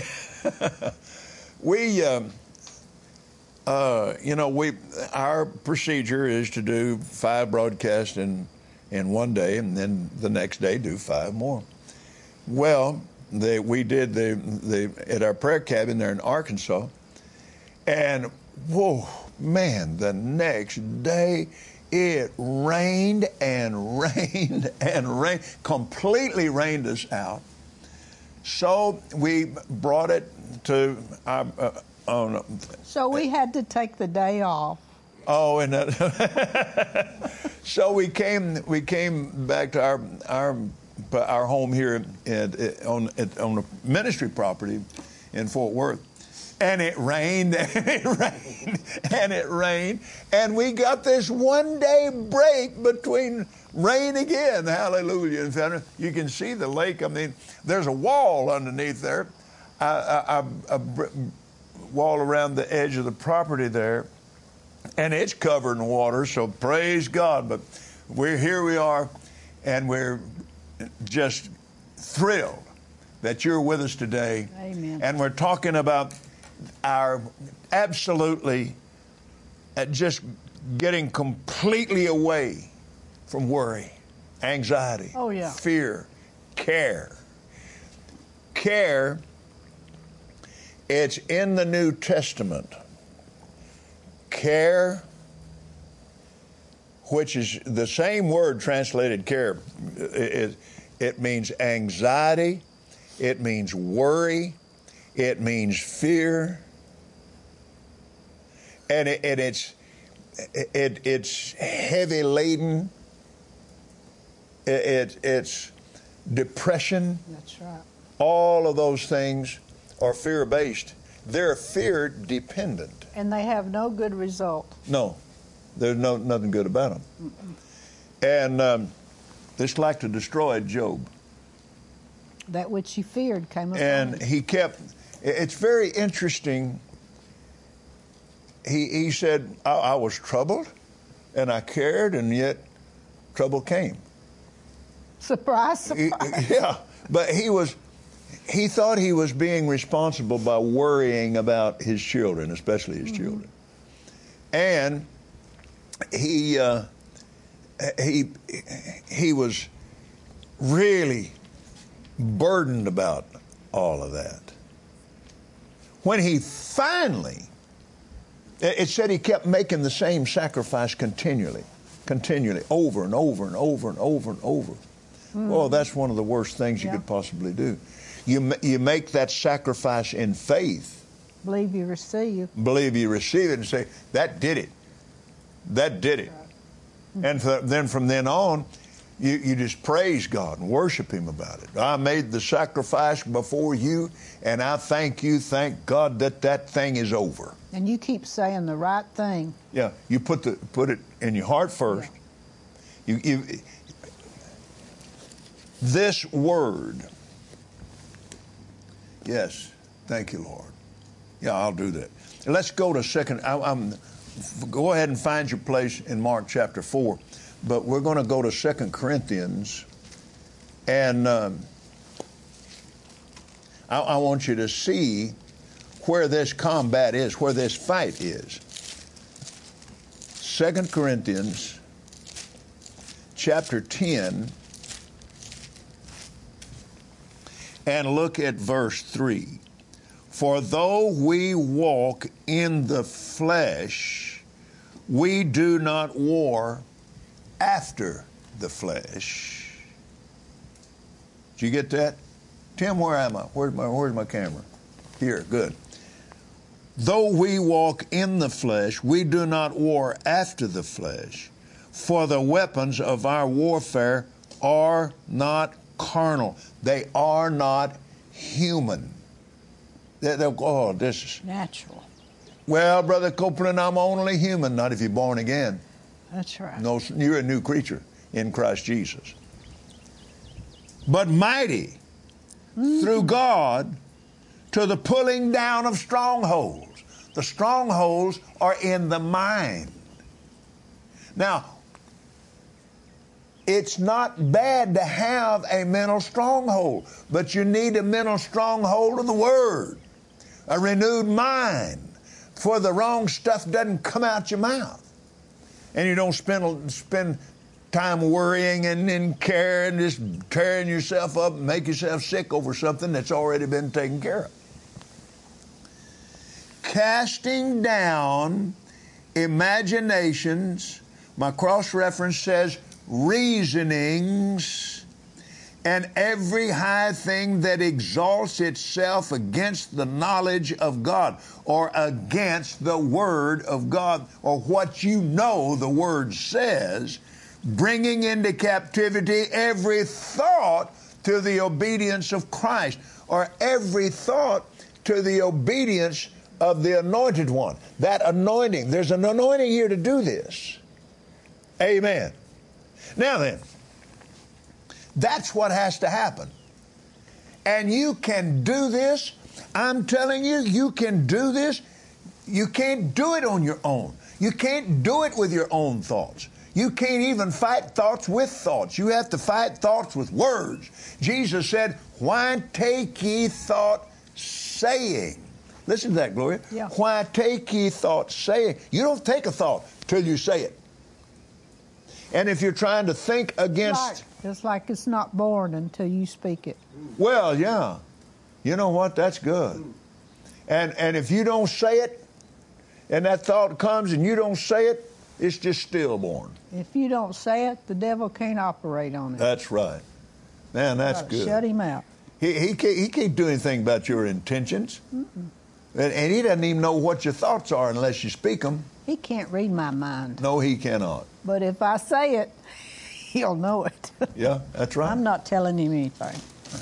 we, um, uh, you know, we our procedure is to do five broadcasts in in one day, and then the next day do five more. Well, they, we did the the at our prayer cabin there in Arkansas, and whoa, man, the next day it rained and rained and rained, completely rained us out. So we brought it to our, uh, on. So we had to take the day off. Oh, and that, so we came. We came back to our our our home here at, at, on at, on the ministry property in Fort Worth, and it rained and it rained and it rained, and we got this one day break between rain again. Hallelujah! In fact, you can see the lake. I mean, there's a wall underneath there, a, a, a, a wall around the edge of the property there. And it's covered in water, so praise God. But we're here we are, and we're just thrilled that you're with us today. Amen. And we're talking about our absolutely uh, just getting completely away from worry, anxiety, Oh, yeah. fear, care. Care, it's in the New Testament. Care, which is the same word translated care. It, it means anxiety, it means worry, it means fear, and, it, and it's it, it's heavy laden. It, it, it's depression. That's right. All of those things are fear-based. They're fear-dependent. And they have no good result. No, there's no nothing good about them. Mm-mm. And um, This like to destroy Job. That which he feared came upon And him. he kept, it's very interesting. He, he said, I, I was troubled and I cared, and yet trouble came. Surprise, surprise. He, yeah, but he was, he thought he was being responsible by worrying about his children, especially his mm-hmm. children. And he, uh, he, he was really burdened about all of that. When he finally, it said he kept making the same sacrifice continually, continually, over and over and over and over and over. Mm. Oh, that's one of the worst things you yeah. could possibly do. You you make that sacrifice in faith. Believe you receive. Believe you receive it and say, that did it. That did it. Right. Mm. And for, then from then on, you, you just praise God and worship Him about it. I made the sacrifice before you, and I thank you, thank God that that thing is over. And you keep saying the right thing. Yeah, you put the put it in your heart first. Yeah. You, you this word. Yes, thank you, Lord. Yeah, I'll do that. Let's go to second. I, I'm go ahead and find your place in Mark chapter four, but we're going to go to Second Corinthians, and um, I, I want you to see where this combat is, where this fight is. Second Corinthians chapter ten, and look at verse three. For though we walk in the flesh, we do not war after the flesh. Did you get that? Tim, where am I? Where's my, where's my camera? Here, good. Though we walk in the flesh, we do not war after the flesh, for the weapons of our warfare are not carnal. They are not human. They're, they're, oh, this is natural. Well, Brother Copeland, I'm only human, not if you're born again. That's right. No, you're a new creature in Christ Jesus. But mighty mm-hmm. through God to the pulling down of strongholds. The strongholds are in the mind. Now, it's not bad to have a mental stronghold, but you need a mental stronghold of the Word, a renewed mind, for the wrong stuff doesn't come out your mouth. And you don't spend spend time worrying and, and caring, just tearing yourself up and make yourself sick over something that's already been taken care of. Casting down imaginations, my cross-reference says reasonings, and every high thing that exalts itself against the knowledge of God, or against the Word of God, or what you know the Word says, bringing into captivity every thought to the obedience of Christ, or every thought to the obedience of the Anointed One. That anointing, there's an anointing here to do this. Amen. Now then, that's what has to happen. And you can do this. I'm telling you, you can do this. You can't do it on your own. You can't do it with your own thoughts. You can't even fight thoughts with thoughts. You have to fight thoughts with words. Jesus said, why take ye thought saying? Listen to that, Gloria. Yeah. Why take ye thought saying? You don't take a thought till you say it. And if you're trying to think against... Right. It's like it's not born until you speak it. Well, yeah. You know what? That's good. And and if you don't say it, and that thought comes and you don't say it, it's just stillborn. If you don't say it, the devil can't operate on it. That's right. Man, that's good. Shut him out. He, he, can't, he can't do anything about your intentions. Mm-mm. And, and he doesn't even know what your thoughts are unless you speak them. He can't read my mind. No, he cannot. But if I say it, he'll know it. Yeah, that's right. I'm not telling him anything.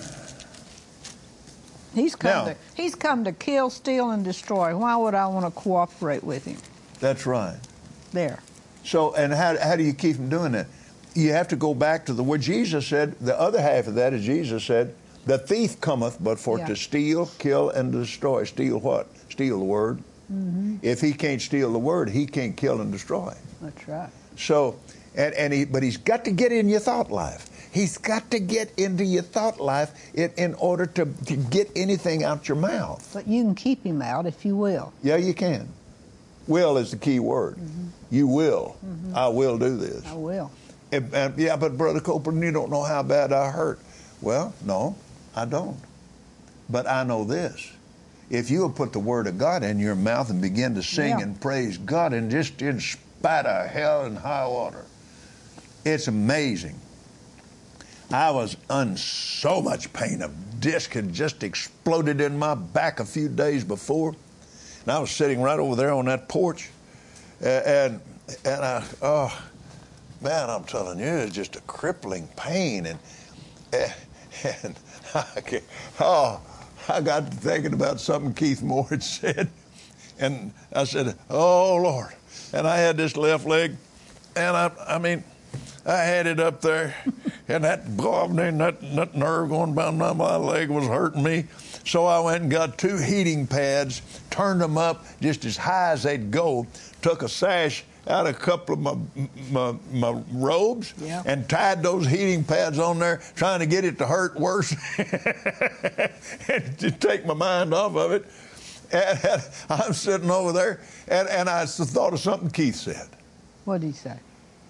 He's come now, to he's come to kill, steal, and destroy. Why would I want to cooperate with him? That's right. There. So, and how how do you keep him doing that? you have to go back to the word Jesus said. The other half of that is Jesus said, the thief cometh but for Yeah. to steal, kill, and destroy. Steal what? Steal the word. Mm-hmm. If he can't steal the word, he can't kill and destroy. That's right. So, and, and he, but he's got to get in your thought life. He's got to get into your thought life in, in order to, to get anything out your mouth. But you can keep him out if you will. Yeah, you can. Will is the key word. Mm-hmm. You will. Mm-hmm. I will do this. I will. And, and, yeah, but Brother Copeland, you don't know how bad I hurt. Well, no, I don't. But I know this. If you'll put the word of God in your mouth and begin to sing Yeah. and praise God, and just in spite of hell and high water, it's amazing. I was in so much pain. A disc had just exploded in my back a few days before. And I was sitting right over there on that porch. Uh, and and I, oh, man, I'm telling you, it's just a crippling pain. And, and, and I, can't, oh, I got to thinking about something Keith Moore had said. And I said, oh, Lord. And I had this left leg. And I, I mean, I had it up there, and that that, that nerve going down my leg was hurting me. So I went and got two heating pads, turned them up just as high as they'd go, took a sash out of a couple of my, my, my robes, yeah. and tied those heating pads on there, trying to get it to hurt worse and to take my mind off of it. And, and I'm sitting over there, and, and I thought of something Keith said. What did he say?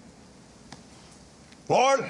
Lord,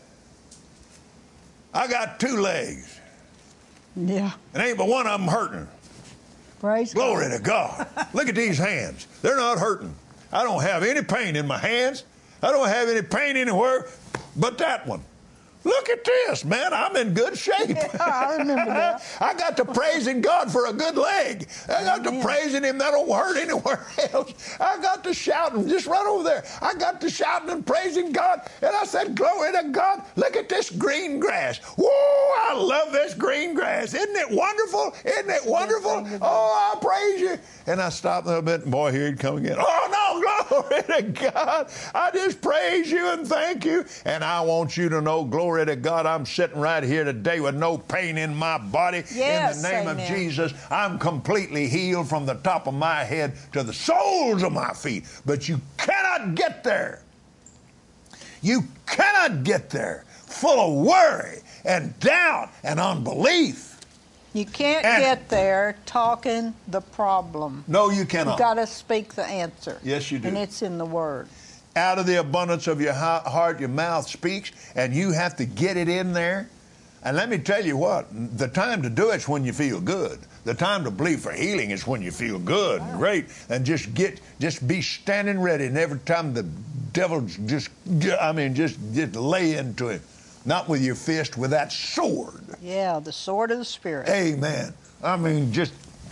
I got two legs. Yeah. And ain't but one of them hurting. Praise Glory God. to God. Look at these hands. They're not hurting. I don't have any pain in my hands. I don't have any pain anywhere but that one. Look at this, man. I'm in good shape. Yeah, I remember that. I got to praising God for a good leg. I got Amen. to praising Him that don't hurt anywhere else. I got to shouting just right over there. I got to shouting and praising God. And I said, glory to God. Look at this green grass. Whoa, I love this green grass. Isn't it wonderful? Isn't it wonderful? Oh, I praise you. And I stopped a little bit, and boy, here he'd come again. Oh, no, glory to God. I just praise you and thank you. And I want you to know, glory to God, I'm sitting right here today with no pain in my body. Yes, in the name amen. of Jesus, I'm completely healed from the top of my head to the soles of my feet. But you cannot get there. You cannot get there full of worry and doubt and unbelief. You can't And- get there talking the problem. No, you cannot. You got to speak the answer. Yes, you do. And it's in the Word. Out of the abundance of your ha- heart, your mouth speaks, and you have to get it in there. And let me tell you what, the time to do it's when you feel good. The time to believe for healing is when you feel good and great. And just get, just be standing ready. And every time the devil just, I mean, just, just lay into him. Not with your fist, with that sword. Yeah, the sword of the Spirit. Amen. I mean, just,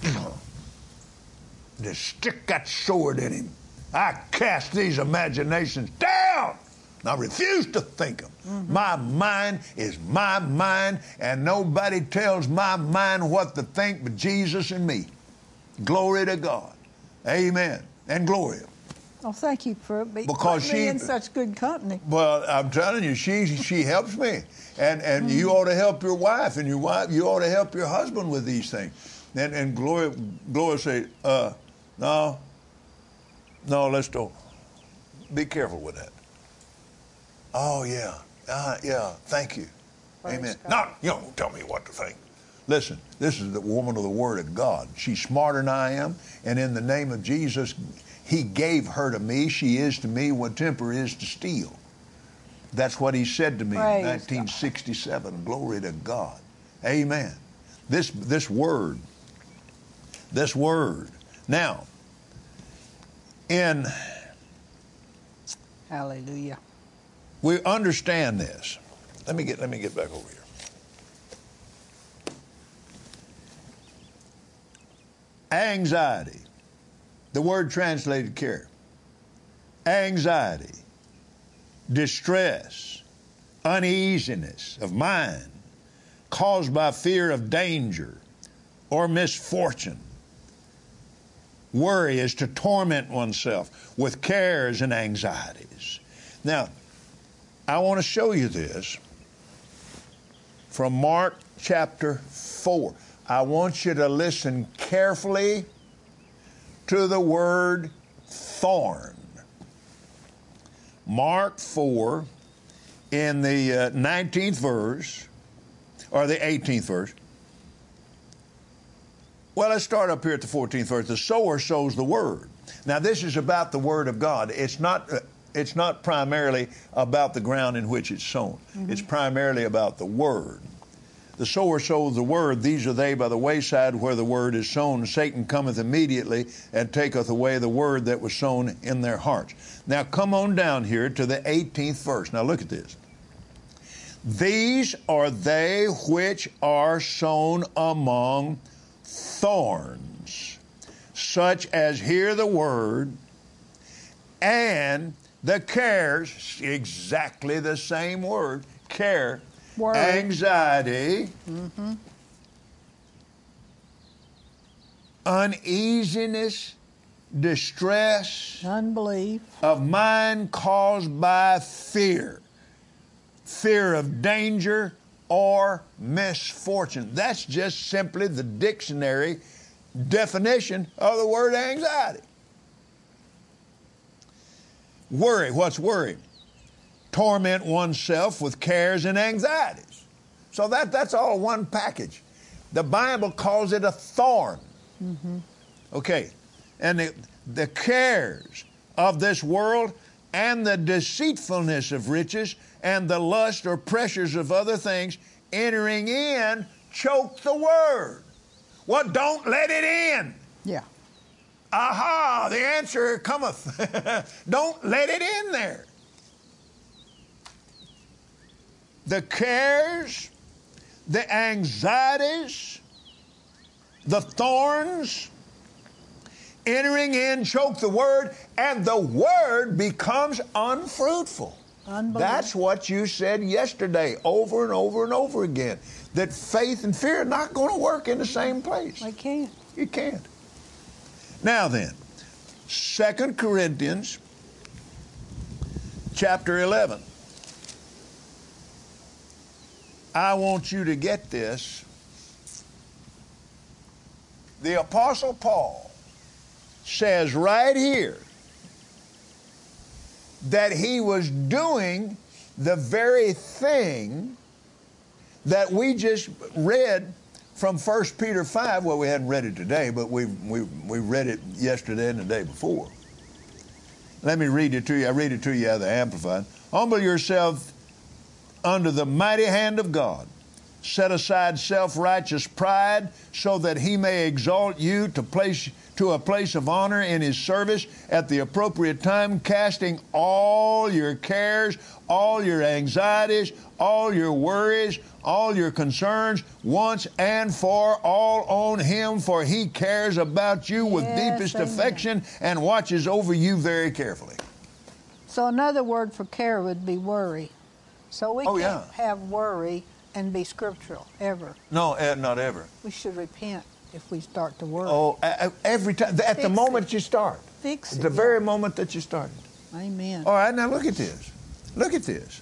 just stick that sword in him. I cast these imaginations down. I refuse to think them. Mm-hmm. My mind is my mind, and nobody tells my mind what to think but Jesus and me. Glory to God. Amen. And Gloria. Oh, thank you for be, Because putting me she- in such good company. Well, I'm telling you, she she helps me, and and you ought to help your wife, and your wife you ought to help your husband with these things. And and Gloria Gloria say, uh, no, no, let's don't. Be careful with that. Oh yeah, uh, yeah. Thank you. Praise Amen. God. No, you don't tell me what to think. Listen, this is the woman of the Word of God. She's smarter than I am, and in the name of Jesus, He gave her to me. She is to me what temper is to steel. That's what He said to me Praise in nineteen sixty-seven. Glory to God. Amen. This this word, this word. Now, in Hallelujah. we understand this. Let me get let me get back over here. Anxiety. The word translated care. Anxiety, distress, uneasiness of mind caused by fear of danger or misfortune. Worry is to torment oneself with cares and anxieties. Now, I want to show you this from Mark chapter four. I want you to listen carefully to the word thorn. Mark four, in the uh, nineteenth verse, or the eighteenth verse. Well, let's start up here at the fourteenth verse. The sower sows the word. Now, this is about the word of God. It's not, uh, it's not primarily about the ground in which it's sown. Mm-hmm. It's primarily about the word. The sower sows the word. These are they by the wayside where the word is sown. Satan cometh immediately and taketh away the word that was sown in their hearts. Now come on down here to the eighteenth verse. Now look at this. These are they which are sown among thorns, such as hear the word, and the cares, exactly the same word, care, Worry. Anxiety, mm-hmm. uneasiness, distress, unbelief of mind caused by fear, fear of danger or misfortune. That's just simply the dictionary definition of the word anxiety. Worry, what's worry? Torment oneself with cares and anxieties. So that, that's all one package. The Bible calls it a thorn. Mm-hmm. Okay, and the, the cares of this world and the deceitfulness of riches and the lust or pressures of other things entering in choke the word. Well, don't let it in. Yeah. Aha, the answer cometh. Don't let it in there. The cares, the anxieties, the thorns, entering in, choke the word, and the word becomes unfruitful. That's what you said yesterday, over and over and over again, that faith and fear are not going to work in the same place. I can't. You can't. Now then, Second Corinthians chapter eleven. I want you to get this. The Apostle Paul says right here that he was doing the very thing that we just read from First Peter five. Well, we hadn't read it today, but we we we read it yesterday and the day before. Let me read it to you. I read it to you out of the Amplified. Humble yourself under the mighty hand of God. Set aside self-righteous pride so that he may exalt you to place to a place of honor in his service at the appropriate time, casting all your cares, all your anxieties, all your worries, all your concerns once and for all on him, for he cares about you with yes, deepest amen. affection and watches over you very carefully. So another word for care would be worry. So we oh, can't yeah. have worry and be scriptural, ever. No, uh, not ever. We should repent if we start to worry. Oh, uh, every time, at Fix the moment it. you start. Fix at it. the yeah. very moment that you started. Amen. All right, now look at this. Look at this.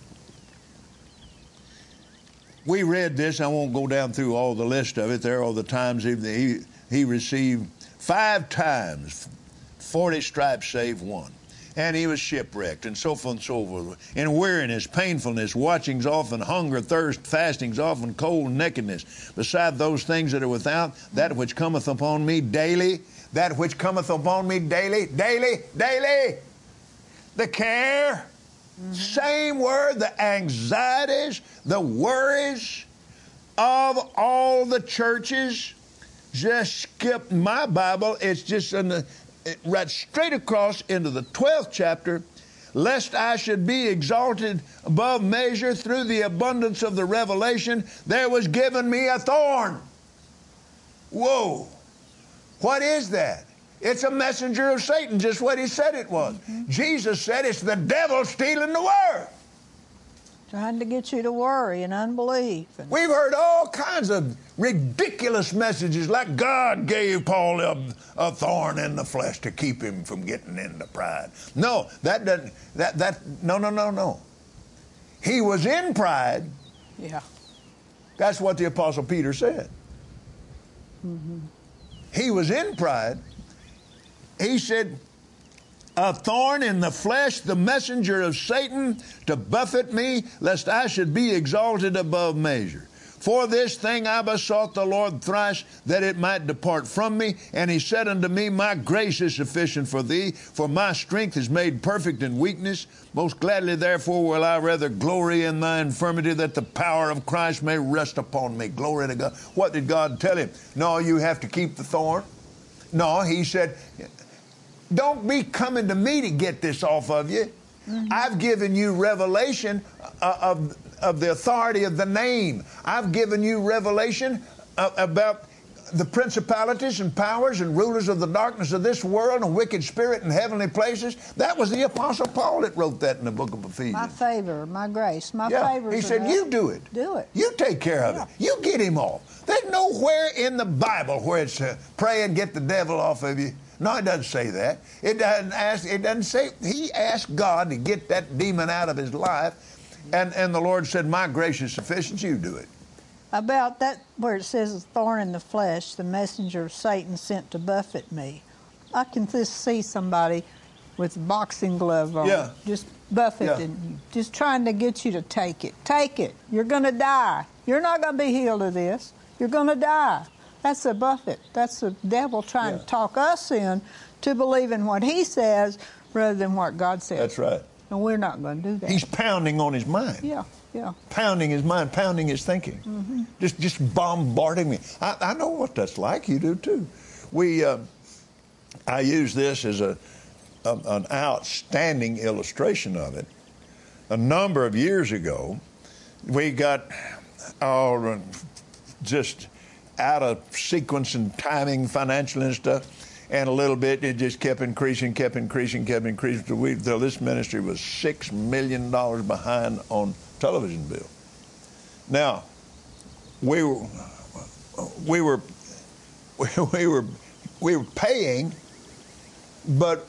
We read this. I won't go down through all the list of it. There are all the times he, he, he received five times, forty stripes save one. And he was shipwrecked, and so forth and so forth. In weariness, painfulness, watchings often, hunger, thirst, fastings often, cold, nakedness. Beside those things that are without, that which cometh upon me daily, that which cometh upon me daily, daily, daily. The care, mm-hmm. same word, the anxieties, the worries of all the churches. Just skip my Bible. It's just in the... right straight across into the twelfth chapter, lest I should be exalted above measure through the abundance of the revelation, there was given me a thorn. Whoa. What is that? It's a messenger of Satan, just what he said it was. Mm-hmm. Jesus said it's the devil stealing the word. Trying to get you to worry and unbelief. And We've heard all kinds of ridiculous messages, like God gave Paul a, a thorn in the flesh to keep him from getting into pride. No, that doesn't, that, that, no, no, no, no. He was in pride. Yeah. That's what the Apostle Peter said. Mm-hmm. He was in pride. He said, a thorn in the flesh, the messenger of Satan, to buffet me, lest I should be exalted above measure. For this thing I besought the Lord thrice, that it might depart from me. And he said unto me, my grace is sufficient for thee, for my strength is made perfect in weakness. Most gladly, therefore, will I rather glory in thy infirmity, that the power of Christ may rest upon me. Glory to God. What did God tell him? No, you have to keep the thorn. No, he said, don't be coming to me to get this off of you. Mm-hmm. I've given you revelation uh, of, of the authority of the name. I've given you revelation uh, about the principalities and powers and rulers of the darkness of this world and wicked spirit in heavenly places. That was the Apostle Paul that wrote that in the book of Ephesians. My favor, my grace, my yeah. favor. He said, you do it. Do it. You take care of yeah. it. You get him off. There's nowhere in the Bible where it's uh, pray and get the devil off of you. No, it doesn't say that. It doesn't ask. It doesn't say. He asked God to get that demon out of his life, and and the Lord said, "My grace is sufficient. You do it." About that, where it says, "A thorn in the flesh, the messenger of Satan sent to buffet me." I can just see somebody with a boxing glove on, yeah. just buffeting yeah. you, just trying to get you to take it. Take it. You're going to die. You're not going to be healed of this. You're going to die. That's a buffet. That's the devil trying yeah. to talk us in to believe in what he says rather than what God says. That's right. And we're not going to do that. He's pounding on his mind. Yeah, yeah. Pounding his mind, pounding his thinking. Mm-hmm. Just just bombarding me. I, I know what that's like. You do too. We, uh, I use this as a, a an outstanding illustration of it. A number of years ago, we got all just out of sequence and timing, financial and stuff, and a little bit, it just kept increasing, kept increasing, kept increasing. So we, so this ministry was six million dollars behind on television bill. Now, we were, we were, we were, we were paying, but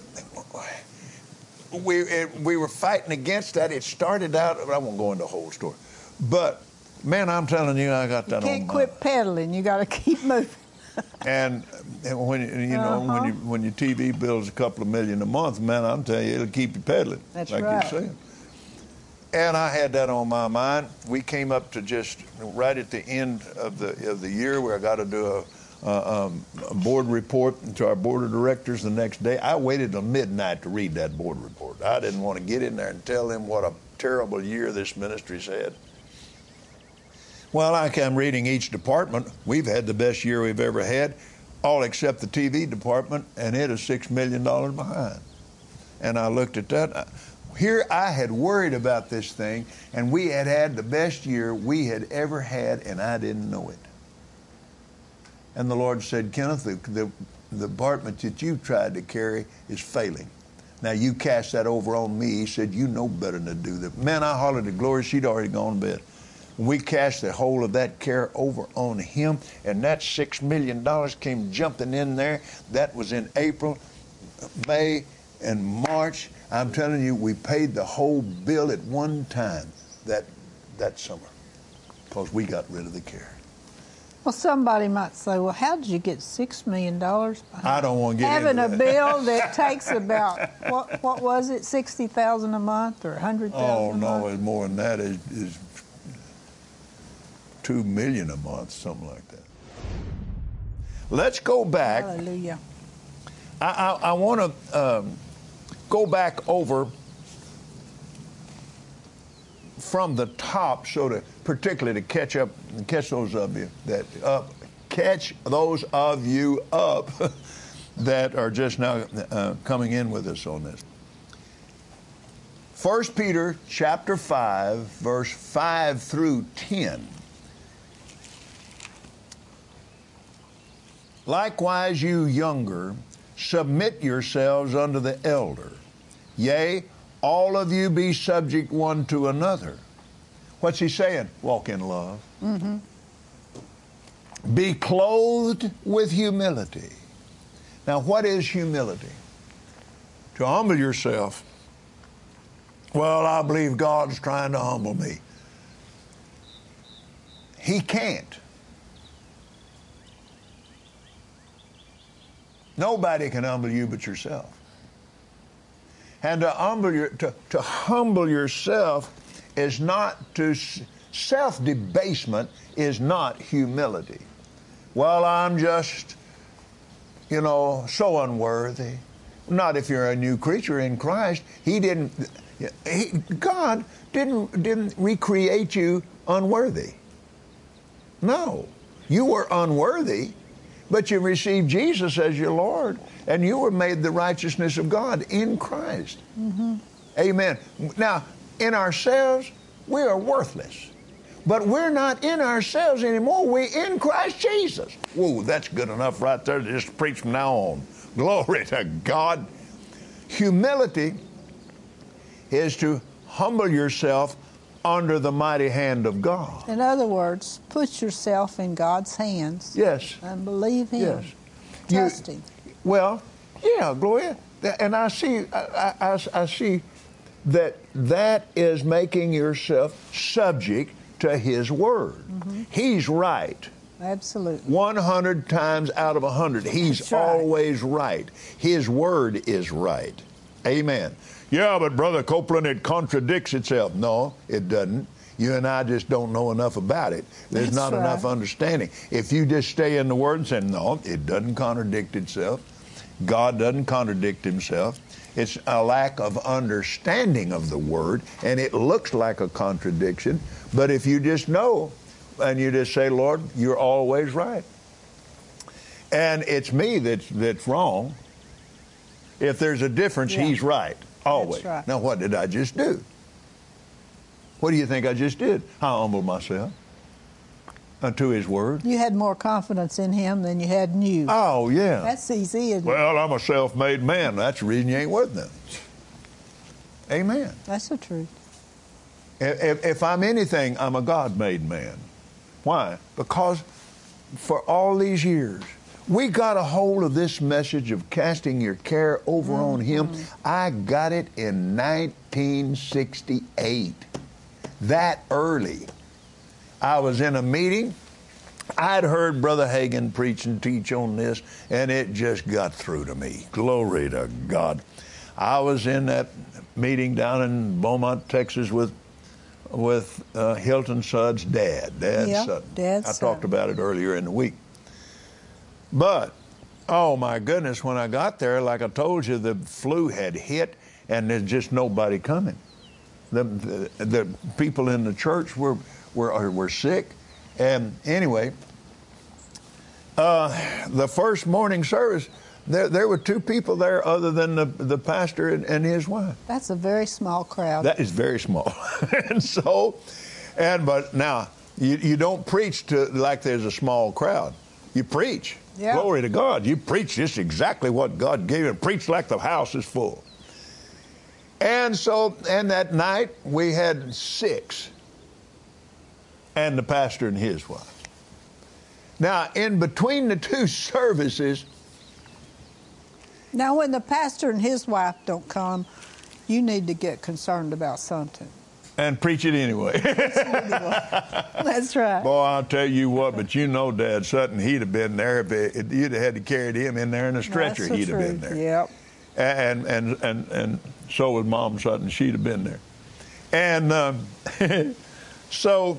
we it, we were fighting against that. It started out. I won't go into the whole story, but. Man, I'm telling you, I got that you on. You can't quit pedaling. You got to keep moving. and, and when you know uh-huh. when you when your T V bill's a couple of million a month, man, I'm telling you, it'll keep you pedaling. That's like right. you're saying. And I had that on my mind. We came up to just right at the end of the of the year where I got to do a, a, um, a board report to our board of directors the next day. I waited till midnight to read that board report. I didn't want to get in there and tell them what a terrible year this ministry's had. Well, like I'm reading each department, we've had the best year we've ever had, all except the T V department, and it is six million dollars behind. And I looked at that. Here I had worried about this thing, and we had had the best year we had ever had, and I didn't know it. And the Lord said, Kenneth, the, the, the department that you've tried to carry is failing. Now, you cast that over on me. He said, you know better than to do that. Man, I hollered at Gloria. She'd already gone to bed. We cast the whole of that care over on him, and that six million dollars came jumping in there. That was in April, May, and March. I'm telling you, we paid the whole bill at one time that that summer because we got rid of the care. Well, somebody might say, well, how did you get six million dollars behind? I don't want to get having into a that. bill that takes about, what what was it, sixty thousand dollars a month or one hundred thousand dollars Oh, a no, month? it's more than that. It's, it's two million dollars a month, something like that. Let's go back. Hallelujah. I, I, I want to um, go back over from the top, so to particularly to catch up, catch those of you that up, catch those of you up that are just now uh, coming in with us on this. First Peter chapter five, verse five through ten. Likewise, you younger, submit yourselves unto the elder. Yea, all of you be subject one to another. What's he saying? Walk in love. Mm-hmm. Be clothed with humility. Now, what is humility? To humble yourself Well, I believe God's trying to humble me. He can't. Nobody can humble you but yourself. And to humble, your, to, to humble yourself is not to, self-debasement is not humility. Well, I'm just, you know, so unworthy. Not if you're a new creature in Christ. He didn't, he, God didn't, didn't recreate you unworthy. No, you were unworthy, but you received Jesus as your Lord, and you were made the righteousness of God in Christ. Mm-hmm. Amen. Now, in ourselves, we are worthless. But we're not in ourselves anymore. We're in Christ Jesus. Whoa, that's good enough right there to just preach from now on. Glory to God. Humility is to humble yourself under the mighty hand of God. In other words, put yourself in God's hands. Yes. And believe Him. Yes. Trust you, Him. Well, yeah, Gloria. And I see, I, I, I see that that is making yourself subject to His Word. Mm-hmm. He's right. Absolutely. one hundred times out of one hundred. He's That's right. always right. His Word is right. Amen. Yeah, but Brother Copeland, it contradicts itself. No, it doesn't. You and I just don't know enough about it. There's That's not right. enough understanding. If you just stay in the Word and say, no, it doesn't contradict itself. God doesn't contradict Himself. It's a lack of understanding of the Word, and it looks like a contradiction. But if you just know, and you just say, Lord, you're always right. And it's me that's, that's wrong. If there's a difference, yeah. He's right. Always. That's right. Now, what did I just do? What do you think I just did? I humbled myself unto His Word. You had more confidence in Him than you had in you. Oh, yeah. That's easy, isn't it? Well, I'm a self-made man. That's the reason you ain't worth nothing. Amen. That's the truth. If, if I'm anything, I'm a God-made man. Why? Because for all these years, we got a hold of this message of casting your care over mm-hmm. on Him. I got it in nineteen sixty-eight. That early. I was in a meeting. I'd heard Brother Hagin preach and teach on this, and it just got through to me. Glory to God. I was in that meeting down in Beaumont, Texas with with uh, Hilton Sudd's dad, Dad yeah, Sutton. Dad I Sutton. talked about it earlier in the week. But, oh my goodness, when I got there, like I told you, the flu had hit, and there's just nobody coming. The, the, the people in the church were, were, were sick. And anyway, uh, the first morning service, there, there were two people there other than the, the pastor and, and his wife. That's a very small crowd. That is very small. And so, and but now, you, you don't preach to like there's a small crowd. You preach. Yeah. Glory to God. You preach just exactly what God gave you. Preach like the house is full. And so, and that night, we had six. And the pastor and his wife. Now, in between the two services... Now, when the pastor and his wife don't come, you need to get concerned about something. And preach it anyway. That's right. Boy, I'll tell you what, but you know Dad Sutton, he'd have been there. If it, it, you'd have had to carry him in there in a stretcher, That's he'd the have truth. been there. Yep. And, and, and, and so was Mom Sutton, she'd have been there. And um, so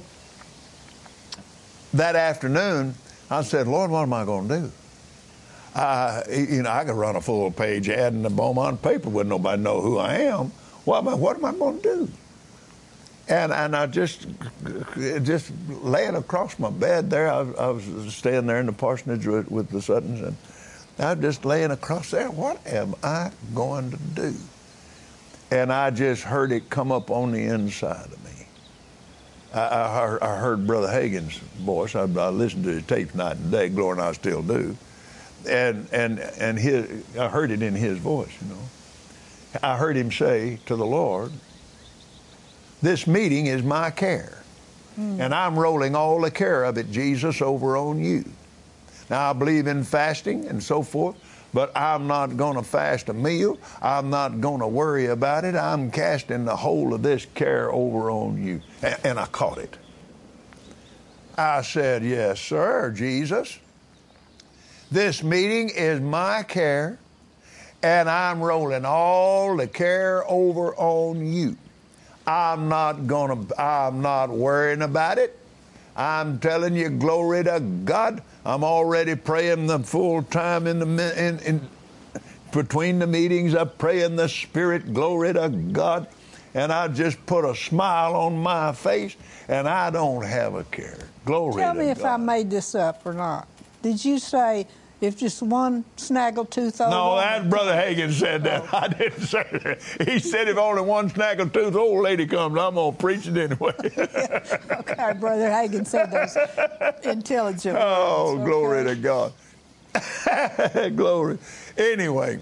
that afternoon, I said, Lord, what am I going to do? Uh, you know, I could run a full-page ad in the Beaumont paper, wouldn't nobody know who I am. What am I, what am I going to do? And and I just just laying across my bed there. I, I was staying there in the parsonage with, with the Suttons, and I was just laying across there. What am I going to do? And I just heard it come up on the inside of me. I, I, heard, I heard Brother Hagin's voice. I, I listened to his tapes night and day. Glory, and I still do. And and and his, I heard it in his voice, you know. I heard him say to the Lord, this meeting is my care. Mm. And I'm rolling all the care of it, Jesus, over on you. Now, I believe in fasting and so forth, but I'm not going to fast a meal. I'm not going to worry about it. I'm casting the whole of this care over on you. And, and I caught it. I said, yes, sir, Jesus. This meeting is my care, and I'm rolling all the care over on you. I'm not gonna, I'm not worrying about it. I'm telling you, glory to God. I'm already praying the full time in the in, in between the meetings. I pray in the Spirit, glory to God, and I just put a smile on my face, and I don't have a care. Glory to God. Tell me if I made this up or not. Did you say if just one snaggletooth old No, woman- that Brother Hagin said that. Oh. I didn't say that. He said if only one snaggletooth old lady comes, I'm going to preach it anyway. Yeah. Okay, Brother Hagin said those intelligent Oh, words. glory Okay. to God. Glory. Anyway,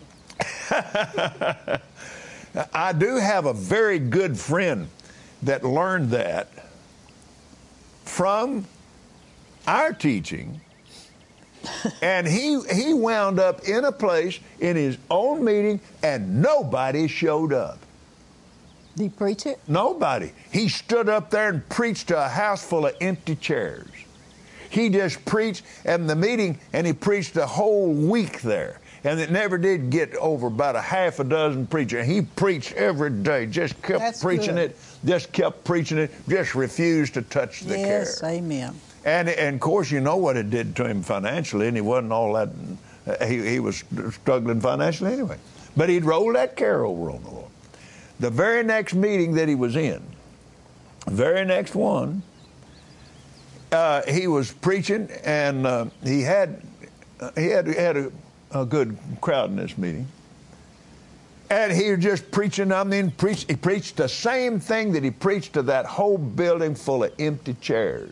I do have a very good friend that learned that from our teaching. And he he wound up in a place in his own meeting, and nobody showed up. Did he preach it? Nobody. He stood up there and preached to a house full of empty chairs. He just preached in the meeting, and he preached the whole week there. And it never did get over about a half a dozen preachers. He preached every day, just kept That's preaching good. it, just kept preaching it, just refused to touch the Yes, care. amen. And, and of course, you know what it did to him financially, and he wasn't all that, uh, he, he was struggling financially anyway. But he'd rolled that care over on the Lord. The very next meeting that he was in, very next one, uh, he was preaching, and uh, he had uh, he had, he had a, a good crowd in this meeting. And he was just preaching, I mean, preach, he preached the same thing that he preached to that whole building full of empty chairs.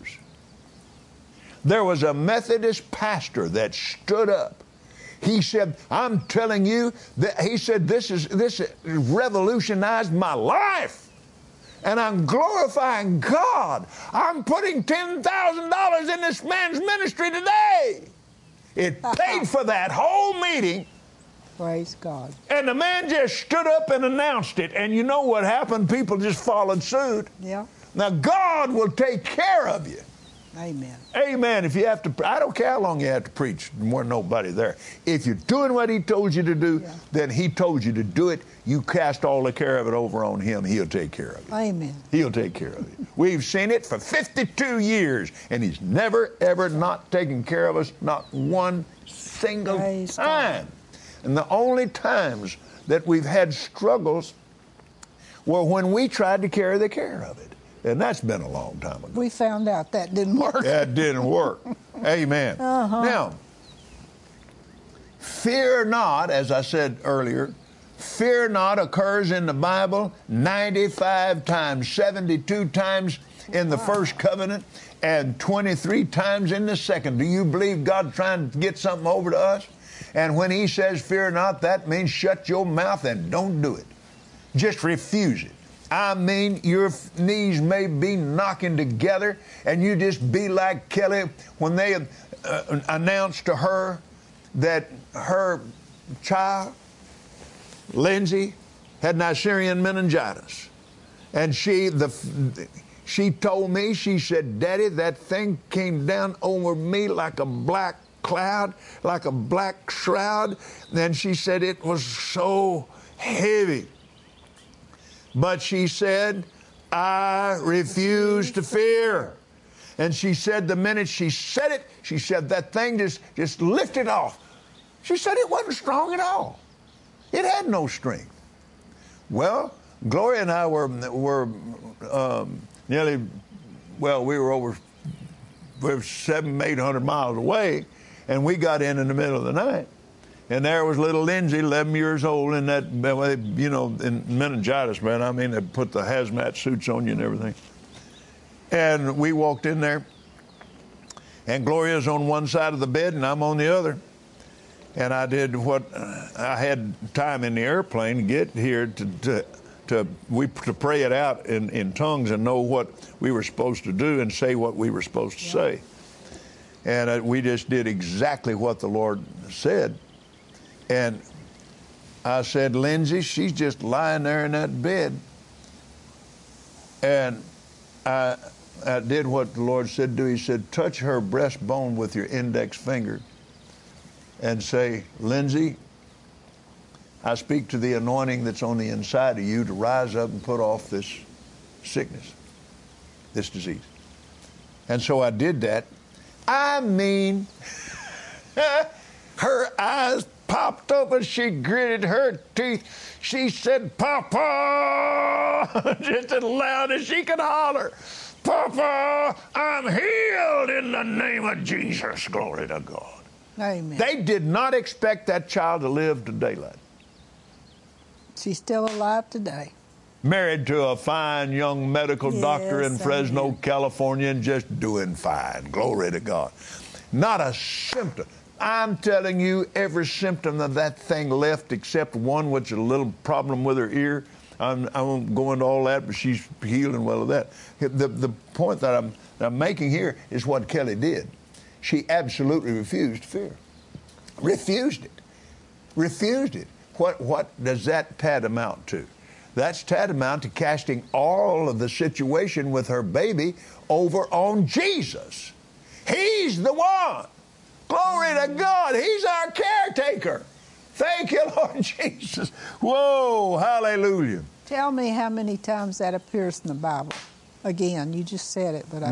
There was a Methodist pastor that stood up. He said, I'm telling you, that he said, this is this revolutionized my life. And I'm glorifying God. I'm putting ten thousand dollars in this man's ministry today. It paid for that whole meeting. Praise God. And the man just stood up and announced it. And you know what happened? People just followed suit. Yeah. Now, God will take care of you. Amen. Amen. If you have to, I don't care how long you have to preach, there wasn't nobody there. If you're doing what he told you to do, Yeah. then he told you to do it. You cast all the care of it over on him. He'll take care of it. Amen. He'll take care of it. We've seen it for fifty-two years, and he's never, ever not taken care of us, not one single Praise time. And the only times that we've had struggles were when we tried to carry the care of it. And that's been a long time ago. We found out that didn't work. That didn't work. Amen. Uh-huh. Now, fear not, as I said earlier, fear not occurs in the Bible ninety-five times, seventy-two times in the first covenant, and twenty-three times in the second. Do you believe God's trying to get something over to us? And when he says fear not, that means shut your mouth and don't do it. Just refuse it. I mean, your knees may be knocking together, and you just be like Kelly when they uh, announced to her that her child, Lindsay, had Neisseria meningitis. And she, the, she told me, she said, Daddy, that thing came down over me like a black cloud, like a black shroud. And she said it was so heavy. But she said, I refuse to fear. And she said the minute she said it, she said that thing just, just lifted off. She said it wasn't strong at all. It had no strength. Well, Gloria and I were, were um, nearly, well, we were over we were seven, eight hundred miles away, and we got in in the middle of the night. And there was little Lindsay, eleven years old, in that, you know, in meningitis, man. I mean, they put the hazmat suits on you and everything. And we walked in there, and Gloria's on one side of the bed, and I'm on the other. And I did what I had time in the airplane to get here to to to, we, to pray it out in, in tongues and know what we were supposed to do and say what we were supposed to yeah. say. And uh, we just did exactly what the Lord said. And I said, Lindsay, she's just lying there in that bed. And I, I did what the Lord said to do. He said, touch her breastbone with your index finger and say, Lindsay, I speak to the anointing that's on the inside of you to rise up and put off this sickness, this disease. And so I did that. I mean, her eyes popped open. She gritted her teeth. She said, Papa, just as loud as she could holler. Papa, I'm healed in the name of Jesus. Glory to God. Amen. They did not expect that child to live to daylight. She's still alive today. Married to a fine young medical Yes, doctor in Fresno, amen. California, and just doing fine. Glory to God. Not a symptom. I'm telling you, every symptom of that thing left except one, which is a little problem with her ear. I'm, I won't go into all that, but she's healed and well of that. The, the point that I'm, that I'm making here is what Kelly did. She absolutely refused fear. Refused it. Refused it. What, what does that tantamount to? That's tantamount to casting all of the situation with her baby over on Jesus. He's the one. Glory to God. He's our caretaker. Thank you, Lord Jesus. Whoa, hallelujah. Tell me how many times that appears in the Bible. Again, you just said it, but I...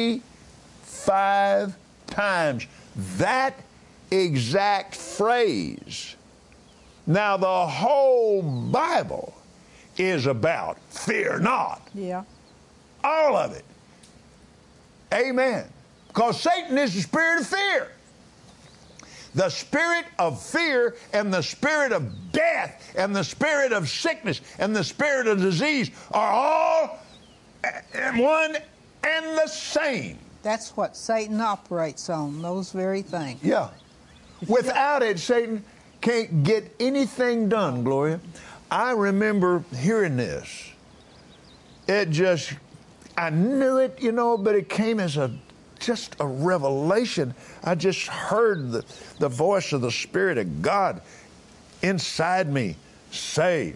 ninety-five times. That exact phrase. Now, the whole Bible is about fear not. Yeah. All of it. Amen. Because Satan is the spirit of fear. The spirit of fear and the spirit of death and the spirit of sickness and the spirit of disease are all one and the same. That's what Satan operates on, those very things. Yeah. Without it, Satan can't get anything done, Gloria. I remember hearing this. It just, I knew it, you know, but it came as a just a revelation. I just heard the, the voice of the Spirit of God inside me say,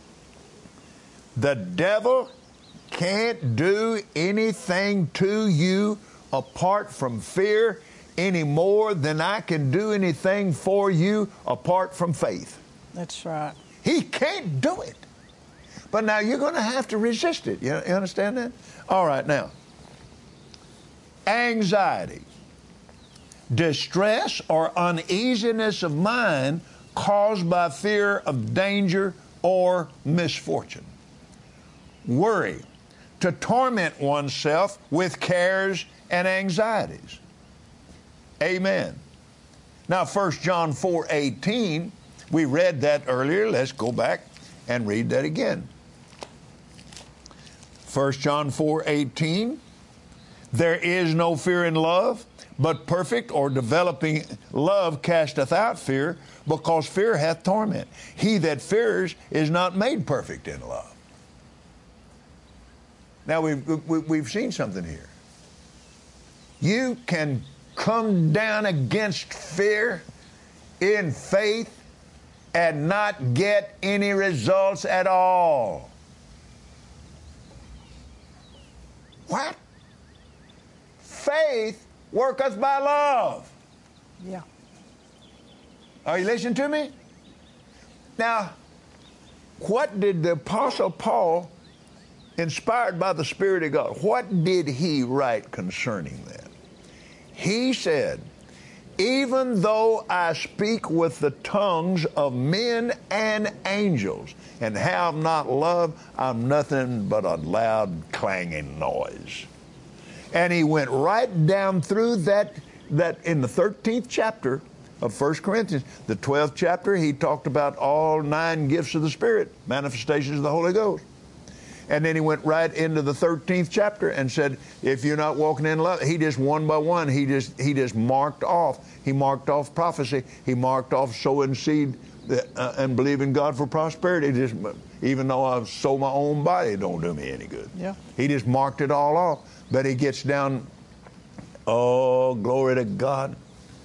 the devil can't do anything to you apart from fear any more than I can do anything for you apart from faith. That's right. He can't do it. But now you're going to have to resist it. You, you understand that? All right, now. Anxiety, distress, or uneasiness of mind caused by fear of danger or misfortune. Worry, to torment oneself with cares and anxieties. Amen. Now, First John four eighteen, we read that earlier. Let's go back and read that again. First John four eighteen, there is no fear in love, but perfect or developing love casteth out fear, because fear hath torment. He that fears is not made perfect in love. Now, we've, we've seen something here. You can come down against fear in faith and not get any results at all. What? Faith worketh by love. Yeah. Are you listening to me? Now, what did the Apostle Paul, inspired by the Spirit of God, what did he write concerning that? He said, even though I speak with the tongues of men and angels and have not love, I'm nothing but a loud clanging noise. And he went right down through that, that in the thirteenth chapter of First Corinthians, the twelfth chapter, he talked about all nine gifts of the Spirit, manifestations of the Holy Ghost. And then he went right into the thirteenth chapter and said, if you're not walking in love, he just one by one, he just he just marked off. He marked off prophecy. He marked off sowing seed uh, and believing God for prosperity. Just, even though I sow my own body, it don't do me any good. Yeah. He just marked it all off. But he gets down, oh, glory to God.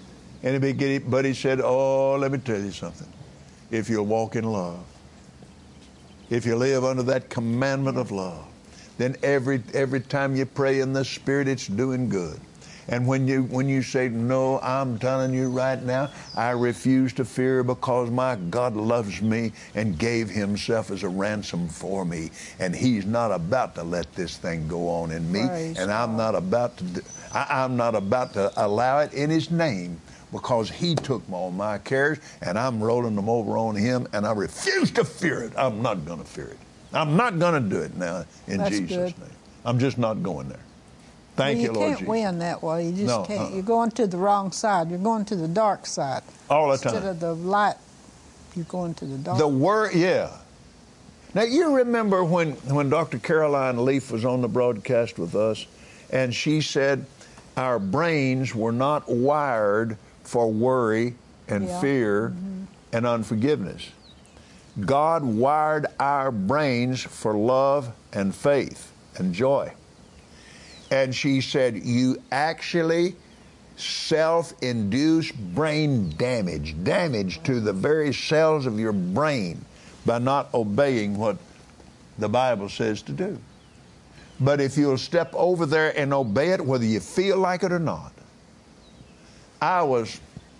And he began, but he said, oh, let me tell you something. If you'll walk in love, if you live under that commandment of love, then every every time you pray in the Spirit, it's doing good. And when you when you say, no, I'm telling you right now, I refuse to fear because my God loves me and gave himself as a ransom for me. And he's not about to let this thing go on in me. Praise and I'm God. not about to do, I, I'm not about to allow it in his name, because he took all my cares and I'm rolling them over on him, and I refuse to fear it. I'm not going to fear it. I'm not going to do it now in That's Jesus' good. name. I'm just not going there. Thank Well, you, you Lord can't Jesus. win that way. You just No, can't. uh-uh. You're going to the wrong side. You're going to the dark side. All the time. Instead of the light, you're going to the dark. The word, yeah. Now, you remember when, when Doctor Caroline Leaf was on the broadcast with us, and she said our brains were not wired for worry and Yeah. fear Mm-hmm. and unforgiveness. God wired our brains for love and faith and joy. And she said, you actually self-induce brain damage, damage to the very cells of your brain by not obeying what the Bible says to do. But if you'll step over there and obey it, whether you feel like it or not. I was,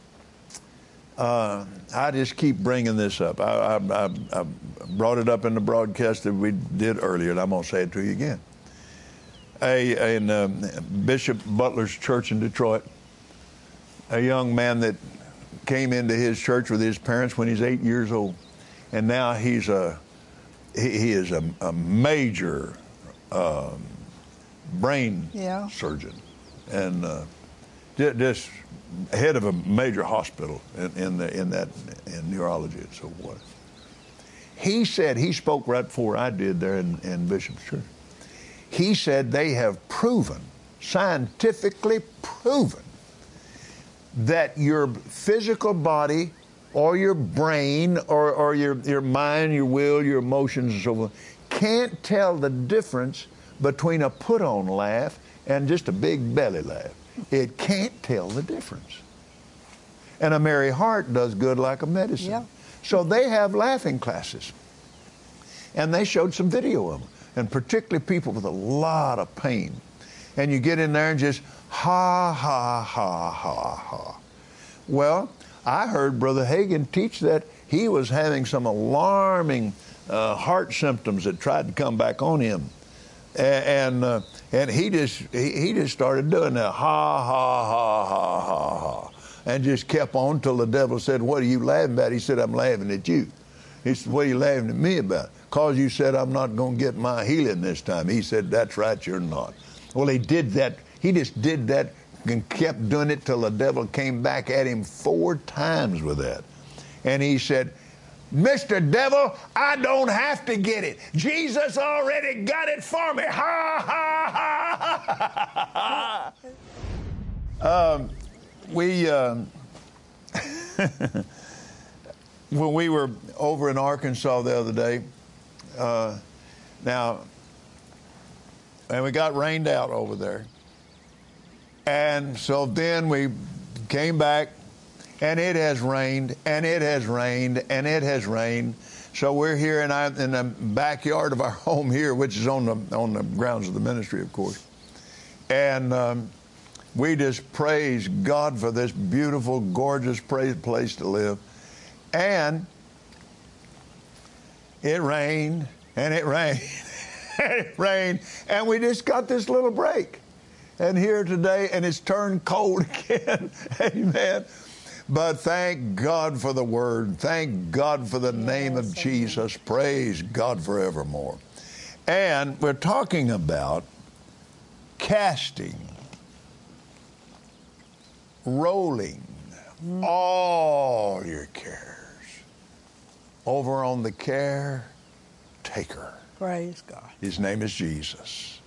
uh, I just keep bringing this up. I, I, I, I brought it up in the broadcast that we did earlier, and I'm going to say it to you again. A, in uh, Bishop Butler's church in Detroit, a young man that came into his church with his parents when he's eight years old, and now he's a he, he is a, a major um, brain Yeah. surgeon, and uh, ju- just head of a major hospital in, in the in that in neurology and so forth. He said, he spoke right before I did there in, in Bishop's church. He said they have proven, scientifically proven, that your physical body or your brain or, or your, your mind, your will, your emotions and so forth can't tell the difference between a put-on laugh and just a big belly laugh. It can't tell the difference. And a merry heart does good like a medicine. Yeah. So they have laughing classes. And they showed some video of them. And particularly people with a lot of pain. And you get in there and just ha, ha, ha, ha, ha. Well, I heard Brother Hagin teach that he was having some alarming uh, heart symptoms that tried to come back on him. And and, uh, and he just he, he just started doing that ha, ha, ha, ha, ha, ha. And just kept on till the devil said, what are you laughing about? He said, I'm laughing at you. He said, what are you laughing at me about? Because you said I'm not going to get my healing this time. He said, that's right, you're not. Well, he did that. He just did that and kept doing it till the devil came back at him four times with that. And he said, Mister Devil, I don't have to get it. Jesus already got it for me. Ha, ha, ha, ha, ha. um, we, um, when we were over in Arkansas the other day, uh, now, and we got rained out over there. And so then we came back, and it has rained, and it has rained, and it has rained. So we're here in, our, in the backyard of our home here, which is on the on the grounds of the ministry, of course. And um, we just praise God for this beautiful, gorgeous place to live. And it rained, and it rained, and it rained, and we just got this little break. And here today, and it's turned cold again. Amen. But thank God for the Word. Thank God for the name of Jesus. Praise God forevermore. And we're talking about casting, rolling mm. all your cares over on the caretaker. Praise God. His name is Jesus.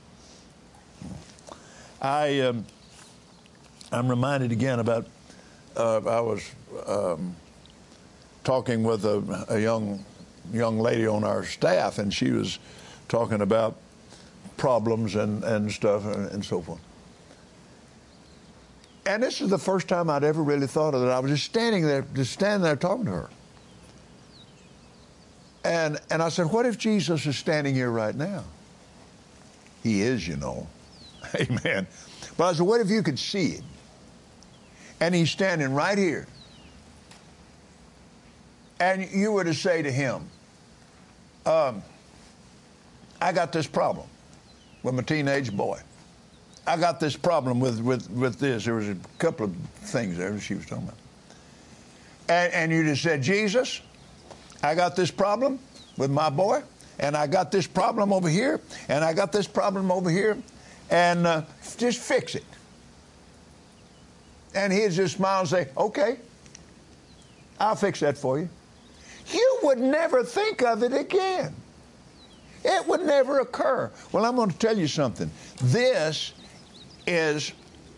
I, um, I'm reminded again about, uh, I was um, talking with a, a young young lady on our staff, and she was talking about problems and, and stuff and, and so forth. And this is the first time I'd ever really thought of it. I was just standing there, just standing there talking to her. And, and I said, what if Jesus is standing here right now? He is, you know. Amen. But I said, what if you could see him? And he's standing right here. And you were to say to him, um, I got this problem with my teenage boy. I got this problem with, with, with this. There was a couple of things there that she was talking about. And, and you just said, Jesus, I got this problem with my boy, and I got this problem over here, and I got this problem over here, and uh, just fix it. And he'd just smile and say, okay, I'll fix that for you. You would never think of it again. It would never occur. Well, I'm going to tell you something. This is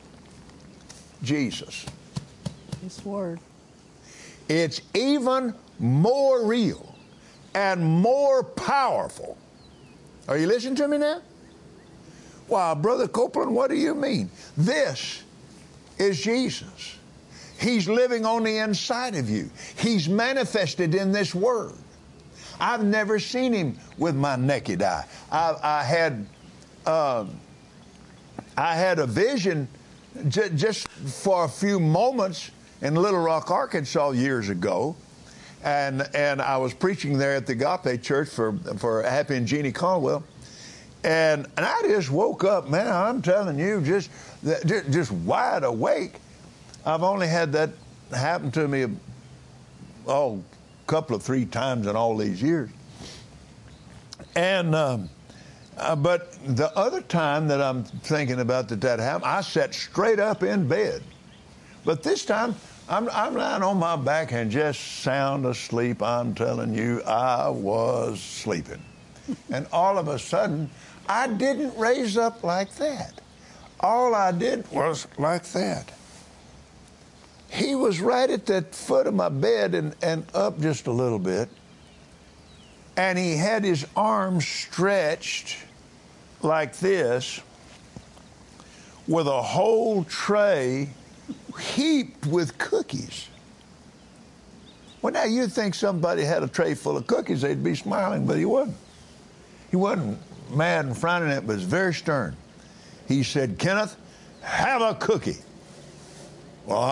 Jesus. His word. It's even more real and more powerful. Are you listening to me now? Wow, Brother Copeland, what do you mean? This is Jesus. He's living on the inside of you. He's manifested in this Word. I've never seen him with my naked eye. I, I had, uh, I had a vision j- just for a few moments in Little Rock, Arkansas, years ago, and and I was preaching there at the Agape Church for for Happy and Jeannie Caldwell, and and I just woke up, man. I'm telling you, just just wide awake. I've only had that happen to me, oh, a couple of three times in all these years. And um, uh, but the other time that I'm thinking about that that happened, I sat straight up in bed. But this time, I'm, I'm lying on my back and just sound asleep. I'm telling you, I was sleeping. And all of a sudden, I didn't raise up like that. All I did was like that. He was right at the foot of my bed and, and up just a little bit. And he had his arms stretched like this with a whole tray heaped with cookies. Well, now you'd think somebody had a tray full of cookies, they'd be smiling, but he wasn't. He wasn't mad and frowning, it was very stern. He said, Kenneth, have a cookie. Well,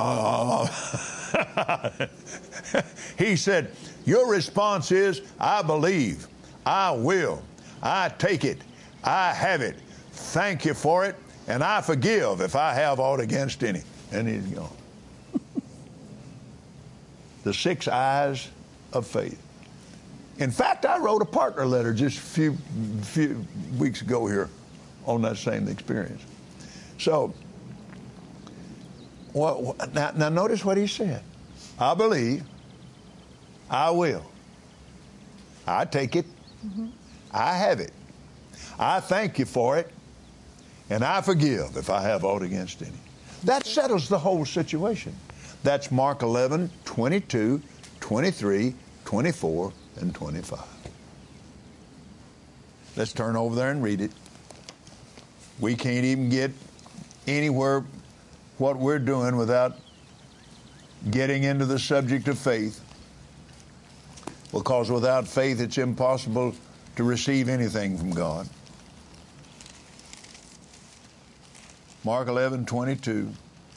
uh, he said, your response is, I believe, I will, I take it, I have it, thank you for it, and I forgive if I have aught against any. And he's gone. The six eyes of faith. In fact, I wrote a partner letter just a few, few weeks ago here on that same experience. So, well, now, now notice what he said. I believe, I will, I take it, mm-hmm. I have it, I thank you for it, and I forgive if I have aught against any. That settles the whole situation. That's Mark eleven, twenty-two, twenty-three, twenty-four, and twenty-five. Let's turn over there and read it. We can't even get anywhere what we're doing without getting into the subject of faith. Because without faith, it's impossible to receive anything from God. Mark eleven, twenty-two.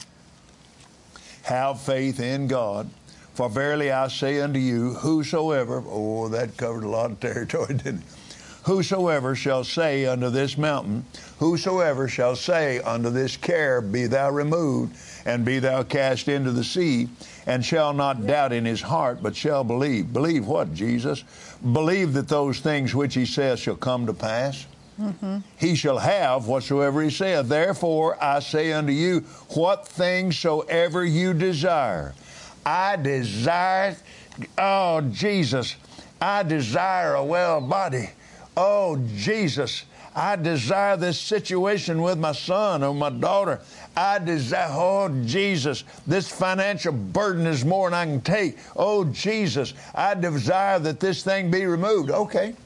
Have faith in God, for verily I say unto you, whosoever, oh, that covered a lot of territory, didn't it? Whosoever shall say unto this mountain, whosoever shall say unto this care, be thou removed, and be thou cast into the sea, and shall not doubt in his heart, but shall believe. Believe what, Jesus? Believe that those things which he says shall come to pass. Mm-hmm. He shall have whatsoever he saith. Therefore I say unto you, what things soever you desire. I desire, oh Jesus, I desire a well body. Oh Jesus, I desire this situation with my son or my daughter. I desire, oh Jesus, this financial burden is more than I can take. Oh Jesus, I desire that this thing be removed. Okay.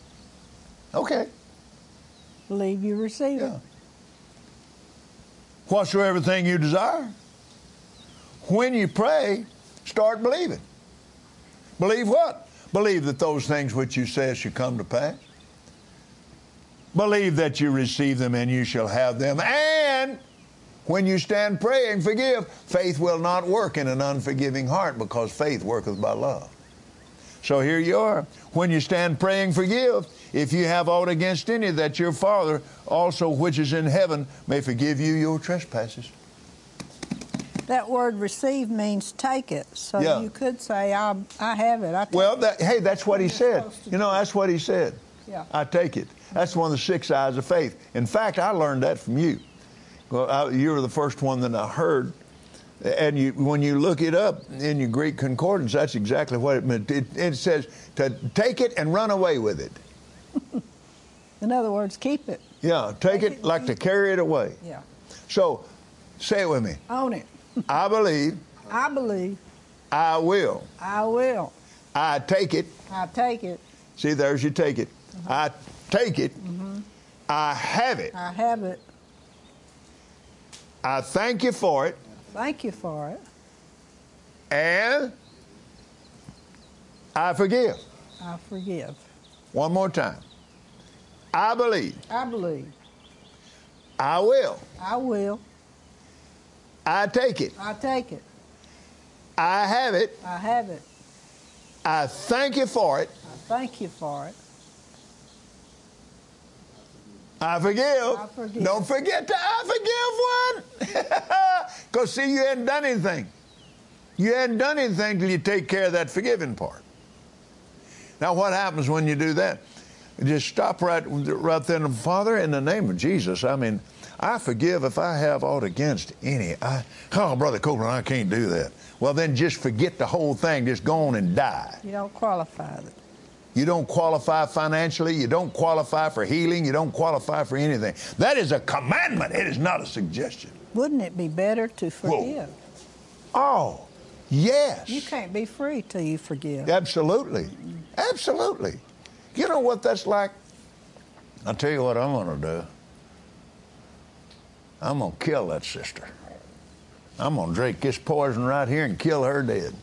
Okay. Believe you receive yeah. it. whatsoever thing you desire. When you pray, start believing. Believe what? Believe that those things which you say shall come to pass. Believe that you receive them and you shall have them. And when you stand praying, forgive. Faith will not work in an unforgiving heart, because faith worketh by love. So here you are. When you stand praying, forgive. If you have aught against any, that your Father also which is in heaven may forgive you your trespasses. That word receive means take it. So Yeah. you could say, I, I have it. I take Well, it. that, hey, that's what he said. You know, that's what he said. Yeah. I take it. That's one of the six eyes of faith. In fact, I learned that from you. Well, I, you were the first one that I heard. And you, when you look it up in your Greek concordance, that's exactly what it meant. It, it says to take it and run away with it. In other words, keep it. Yeah, take, Take it it like to carry it away. Yeah. So, say it with me. Own it. I believe. I believe. I will. I will. I take it. I take it. See, there's your take it. Mm-hmm. I take it. Mm-hmm. I have it. I have it. I thank you for it. Thank you for it. And I forgive. I forgive. One more time. I believe. I believe. I will. I will. I take it. I take it. I have it. I have it. I thank you for it. I thank you for it. I forgive. I forgive. Don't forget to I forgive one. Because, see, you hadn't done anything. You hadn't done anything till you take care of that forgiving part. Now, what happens when you do that? You just stop right, right then. Father, in the name of Jesus, I mean, I forgive if I have aught against any. I, oh, Brother Copeland, I can't do that. Well, then just forget the whole thing. Just go on and die. You don't qualify it. You don't qualify financially. You don't qualify for healing. You don't qualify for anything. That is a commandment. It is not a suggestion. Wouldn't it be better to forgive? Whoa. Oh, yes. You can't be free till you forgive. Absolutely. Absolutely. You know what that's like? I'll tell you what I'm going to do. I'm going to kill that sister. I'm going to drink this poison right here and kill her dead.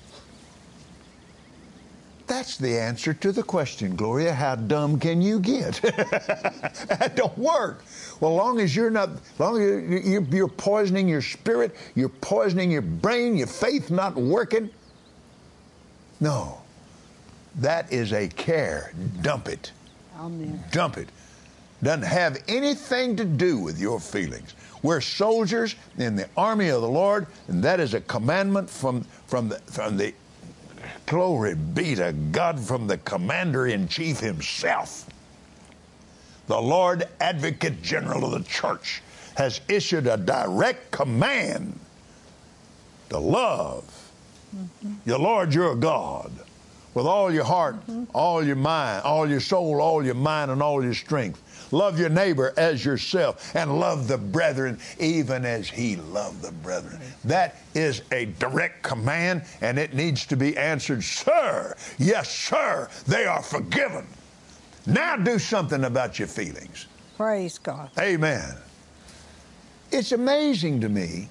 That's the answer to the question, Gloria. How dumb can you get? That don't work. Well, long as you're not, long as you're, you're poisoning your spirit, you're poisoning your brain, your faith not working. No, that is a care. Dump it. Amen. Dump it. Doesn't have anything to do with your feelings. We're soldiers in the army of the Lord, and that is a commandment from from the from the. Glory be to God, from the commander-in-chief himself. The Lord Advocate General of the church has issued a direct command to love mm-hmm. your Lord your God with all your heart, mm-hmm. all your mind, all your soul, all your mind, and all your strength. Love your neighbor as yourself, and love the brethren even as he loved the brethren. That is a direct command, and it needs to be answered, sir. Yes, sir. They are forgiven. Now do something about your feelings. Praise God. Amen. It's amazing to me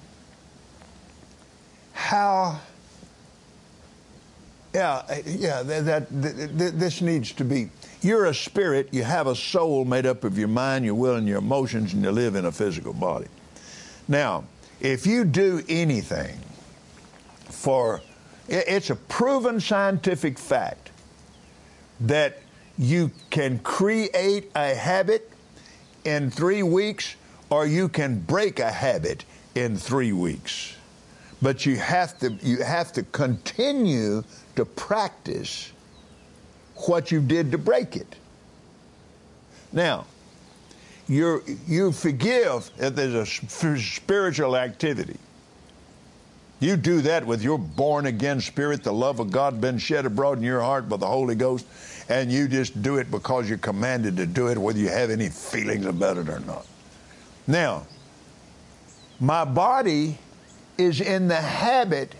how, yeah, yeah, that, that, that this needs to be. You're a spirit, you have a soul made up of your mind, your will, and your emotions, and you live in a physical body. Now, if you do anything for, it's a proven scientific fact that you can create a habit in three weeks or you can break a habit in three weeks. But you have to, you have to continue to practice what you did to break it. Now, you're, you forgive if there's a spiritual activity. You do that with your born-again spirit, the love of God been shed abroad in your heart by the Holy Ghost, and you just do it because you're commanded to do it, whether you have any feelings about it or not. Now, my body is in the habit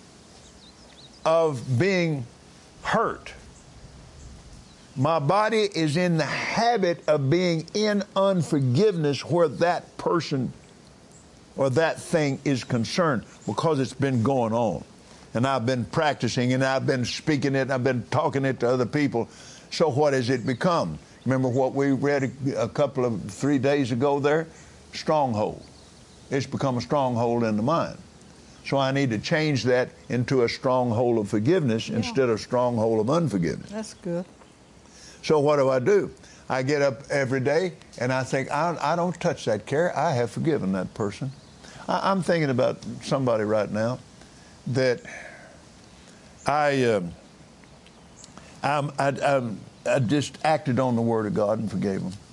of being hurt. My body is in the habit of being in unforgiveness where that person or that thing is concerned, because it's been going on. And I've been practicing, and I've been speaking it, and I've been talking it to other people. So what has it become? Remember what we read a, a couple of, three days ago there? Stronghold. It's become a stronghold in the mind. So I need to change that into a stronghold of forgiveness yeah. instead of a stronghold of unforgiveness. That's good. So what do I do? I get up every day and I think, I, I don't touch that care. I have forgiven that person. I, I'm thinking about somebody right now that I, uh, I'm, I, I'm, I just acted on the Word of God and forgave them.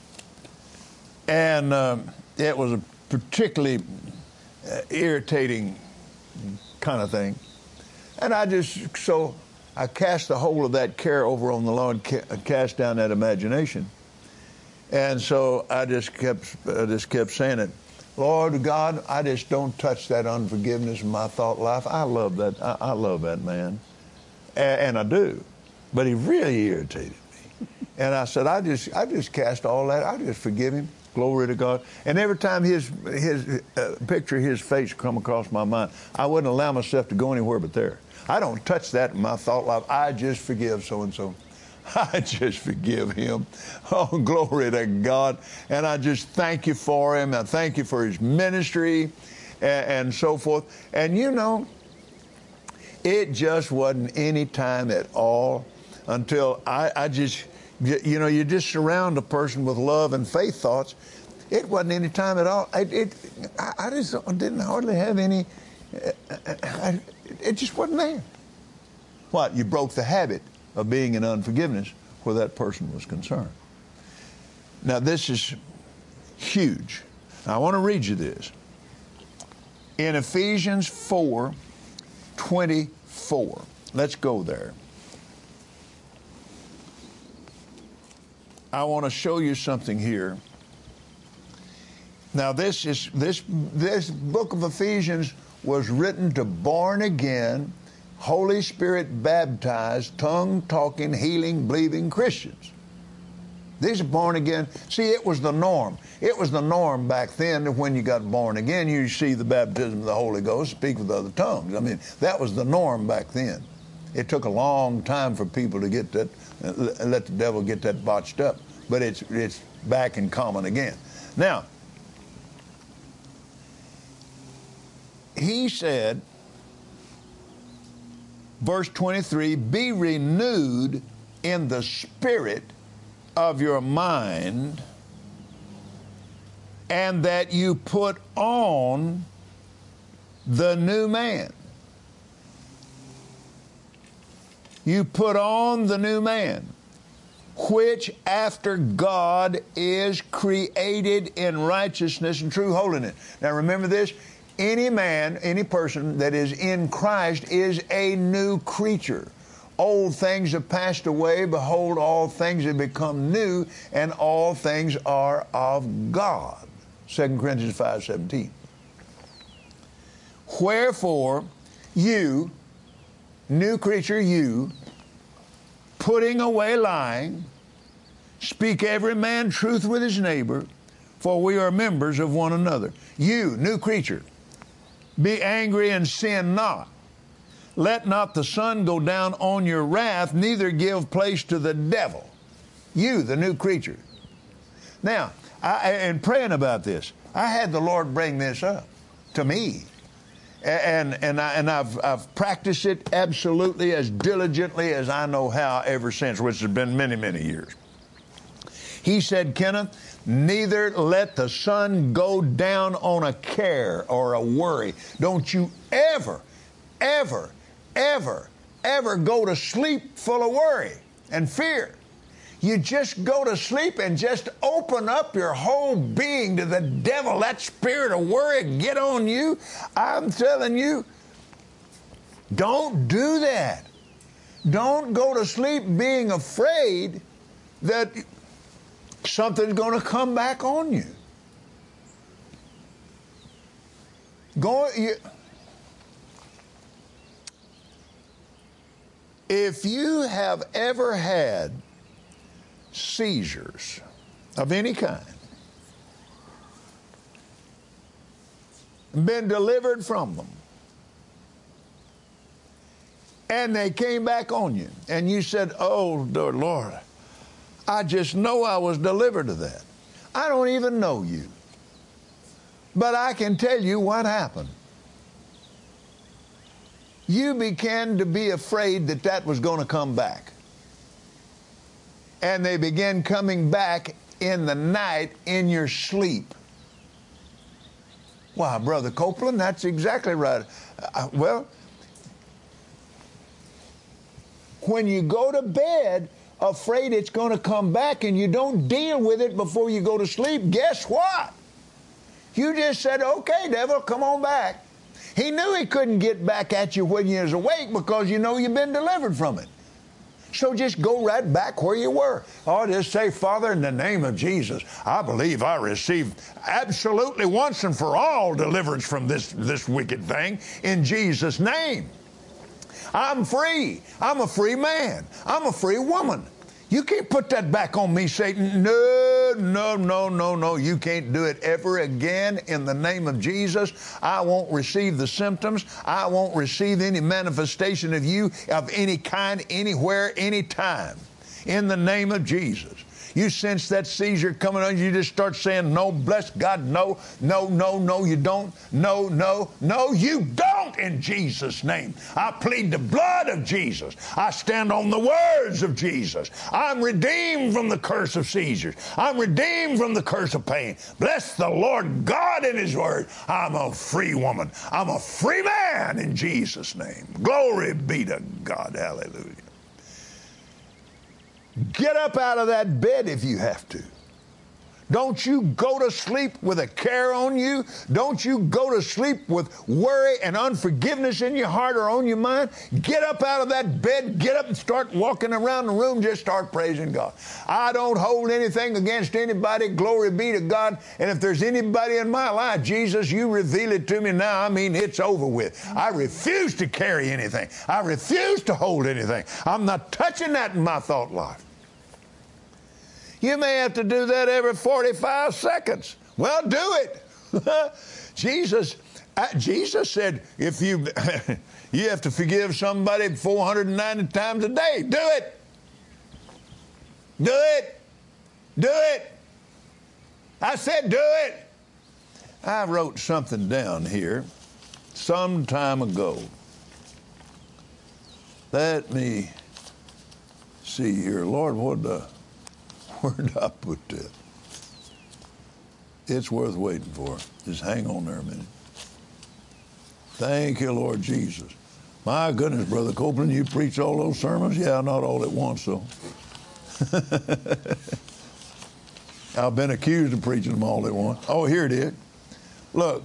And um, it was a particularly uh, irritating kind of thing. And I just, so I cast the whole of that care over on the Lord, ca- cast down that imagination. And so I just kept, I just kept saying it. Lord God, I just don't touch that unforgiveness in my thought life. I love that. I, I love that man. And, and I do. But he really irritated me. And I said, I just, I just cast all that. I just forgive him. Glory to God. And every time his, his uh, picture of his face come across my mind, I wouldn't allow myself to go anywhere but there. I don't touch that in my thought life. I just forgive so-and-so. I just forgive him. Oh, glory to God. And I just thank you for him. I thank you for his ministry and, and so forth. And you know, it just wasn't any time at all until I, I just, you know, you just surround a person with love and faith thoughts. It wasn't any time at all. It, it I, I just didn't hardly have any, I, it just wasn't there. What? You broke the habit of being in unforgiveness where that person was concerned. Now, this is huge. Now, I want to read you this. In Ephesians four twenty-four, let's go there. I want to show you something here. Now, this is this this book of Ephesians was written to born again, Holy Spirit baptized, tongue-talking, healing, believing Christians. These are born again. See, it was the norm. It was the norm back then that when you got born again, you see the baptism of the Holy Ghost, speak with other tongues. I mean, that was the norm back then. It took a long time for people to get that, uh, let the devil get that botched up. But it's, it's back in common again. Now, he said, verse twenty-three, be renewed in the spirit of your mind, and that you put on the new man. You put on the new man, which after God is created in righteousness and true holiness. Now remember this. Any man, any person that is in Christ is a new creature. Old things have passed away. Behold, all things have become new, and all things are of God. Second Corinthians five seventeen. Wherefore, you, new creature, you, putting away lying, speak every man truth with his neighbor, for we are members of one another. You, new creature, be angry and sin not. Let not the sun go down on your wrath, neither give place to the devil. You, the new creature. Now, I, in praying about this, I had the Lord bring this up to me. And, and, I, and I've, I've practiced it absolutely as diligently as I know how ever since, which has been many, many years. He said, Kenneth, neither let the sun go down on a care or a worry. Don't you ever, ever, ever, ever go to sleep full of worry and fear. You just go to sleep and just open up your whole being to the devil. That spirit of worry get on you. I'm telling you, don't do that. Don't go to sleep being afraid that something's going to come back on you. Go, you, if you have ever had seizures of any kind, been delivered from them, and they came back on you, and you said, oh, dear Lord, I just know I was delivered of that. I don't even know you, but I can tell you what happened. You began to be afraid that that was going to come back. And they began coming back in the night in your sleep. Wow, Brother Copeland, that's exactly right. Uh, well, when you go to bed afraid it's going to come back and you don't deal with it before you go to sleep, guess what? You just said, okay, devil, come on back. He knew he couldn't get back at you when you was awake because you know you've been delivered from it. So just go right back where you were. Or just say, Father, in the name of Jesus, I believe I received absolutely once and for all deliverance from this, this wicked thing in Jesus' name. I'm free. I'm a free man. I'm a free woman. You can't put that back on me, Satan. No, no, no, no, no. You can't do it ever again in the name of Jesus. I won't receive the symptoms. I won't receive any manifestation of you of any kind, anywhere, anytime. In the name of Jesus. You sense that seizure coming on, you just start saying, no, bless God, no, no, no, no, you don't, no, no, no, you don't in Jesus' name. I plead the blood of Jesus. I stand on the words of Jesus. I'm redeemed from the curse of seizures. I'm redeemed from the curse of pain. Bless the Lord God in His word. I'm a free woman. I'm a free man in Jesus' name. Glory be to God. Hallelujah. Get up out of that bed if you have to. Don't you go to sleep with a care on you. Don't you go to sleep with worry and unforgiveness in your heart or on your mind. Get up out of that bed. Get up and start walking around the room. Just start praising God. I don't hold anything against anybody. Glory be to God. And if there's anybody in my life, Jesus, you reveal it to me now. I mean, it's over with. I refuse to carry anything. I refuse to hold anything. I'm not touching that in my thought life. You may have to do that every forty-five seconds. Well, do it. Jesus, uh, Jesus said, if you you have to forgive somebody four hundred ninety times a day, do it. Do it. Do it. I said, do it. I wrote something down here some time ago. Let me see here. Lord, what the... Where did I put that? It's worth waiting for. Just hang on there a minute. Thank you, Lord Jesus. My goodness, Brother Copeland, you preach all those sermons? Yeah, not all at once, though. I've been accused of preaching them all at once. Oh, here it is. Look.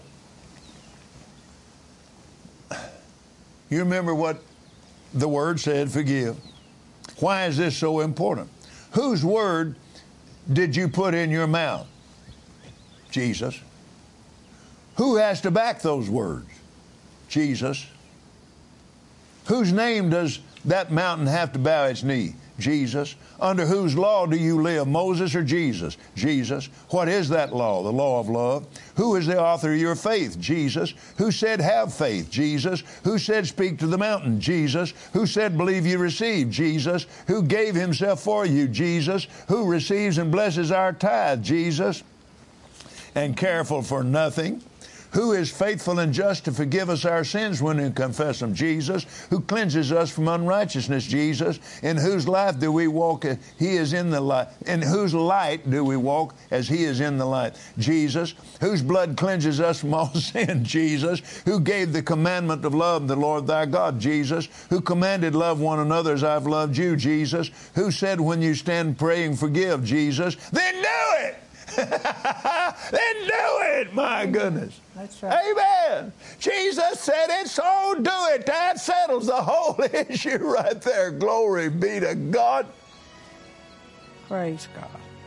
You remember what the Word said, forgive. Why is this so important? Whose word did you put in your mouth? Jesus. Who has to back those words? Jesus. Whose name does that mountain have to bow its knee? Jesus. Under whose law do you live, Moses or Jesus? Jesus. What is that law? The law of love. Who is the author of your faith? Jesus. Who said have faith? Jesus. Who said speak to the mountain? Jesus. Who said believe you receive? Jesus. Who gave himself for you? Jesus. Who receives and blesses our tithe? Jesus. And careful for nothing. Who is faithful and just to forgive us our sins when we confess them? Jesus. Who cleanses us from unrighteousness? Jesus. In whose life do we walk? He is in the light. In whose light do we walk as He is in the light? Jesus. Whose blood cleanses us from all sin? Jesus. Who gave the commandment of love, the Lord thy God? Jesus. Who commanded love one another as I've loved you? Jesus. Who said when you stand praying, forgive? Jesus. Then do it! Then do it, my goodness. That's right. Amen. Jesus said it, so do it. That settles the whole issue right there. Glory be to God. Praise God.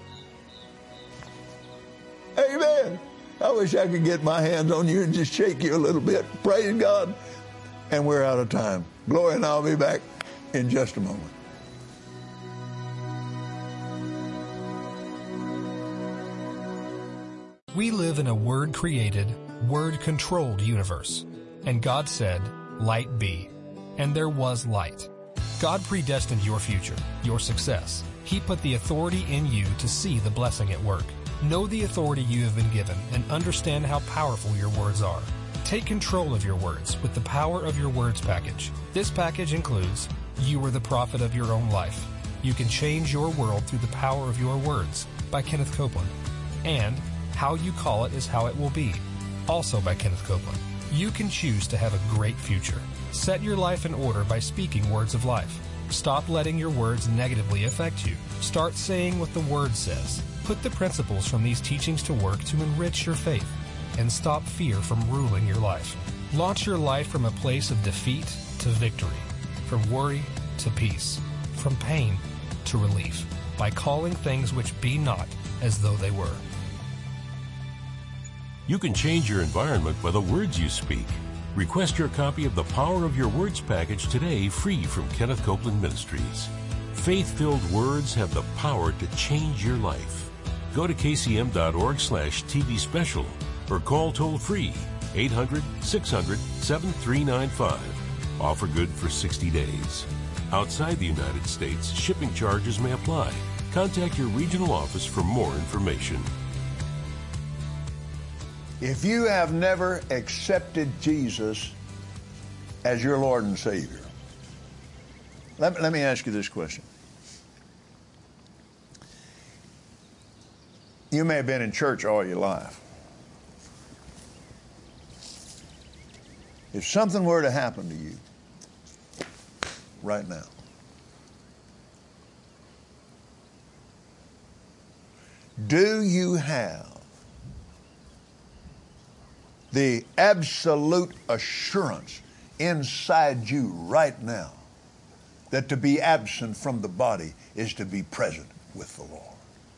Amen. I wish I could get my hands on you and just shake you a little bit. Praise God. And we're out of time. Glory, and I'll be back in just a moment. We live in a word-created, Word-controlled universe. And God said, "Light be." And there was light. God predestined your future, your success. He put the authority in you to see the blessing at work. Know the authority you have been given and understand how powerful your words are. Take control of your words with the Power of Your Words package. This package includes You Are the Prophet of Your Own Life. You Can Change Your World Through the Power of Your Words by Kenneth Copeland. And How You Call It Is How It Will Be, also by Kenneth Copeland. You can choose to have a great future. Set your life in order by speaking words of life. Stop letting your words negatively affect you. Start saying what the Word says. Put the principles from these teachings to work to enrich your faith. And stop fear from ruling your life. Launch your life from a place of defeat to victory, from worry to peace, from pain to relief, by calling things which be not as though they were. You can change your environment by the words you speak. Request your copy of the Power of Your Words package today, free from Kenneth Copeland Ministries. Faith-filled words have the power to change your life. Go to kcm.org slash TV special or call toll-free eight hundred, six hundred, seven three nine five. Offer good for sixty days. Outside the United States, shipping charges may apply. Contact your regional office for more information. If you have never accepted Jesus as your Lord and Savior, let, let me ask you this question. You may have been in church all your life. If something were to happen to you right now, do you have the absolute assurance inside you right now that to be absent from the body is to be present with the Lord?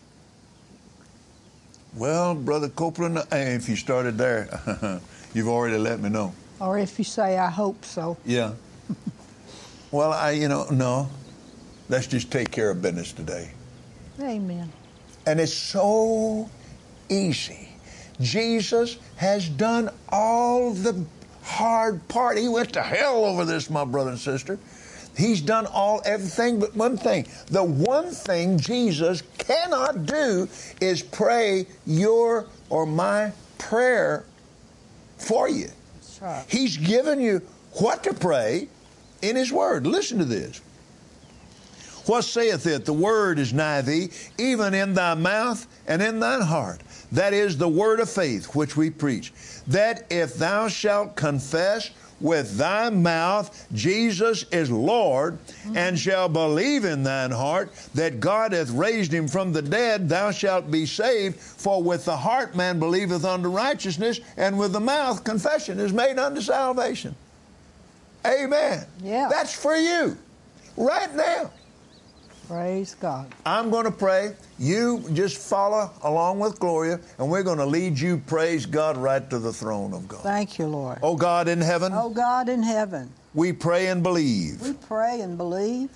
Well, Brother Copeland, if you started there, you've already let me know. Or if you say, I hope so. Yeah. Well, I, you know, no. Let's just take care of business today. Amen. And it's so easy. Jesus has done all the hard part. He went to hell over this, my brother and sister. He's done all everything but one thing. The one thing Jesus cannot do is pray your or my prayer for you. That's right. He's given you what to pray in His Word. Listen to this. What saith it? The word is nigh thee, even in thy mouth and in thine heart. That is the word of faith which we preach. That if thou shalt confess with thy mouth Jesus is Lord, mm-hmm. and shall believe in thine heart that God hath raised him from the dead, thou shalt be saved. For with the heart man believeth unto righteousness, and with the mouth confession is made unto salvation. Amen. Yeah. That's for you right now. Praise God. I'm going to pray. You just follow along with Gloria, and we're going to lead you, praise God, right to the throne of God. Thank you, Lord. Oh God in heaven. Oh God in heaven. We pray and believe. We pray and believe.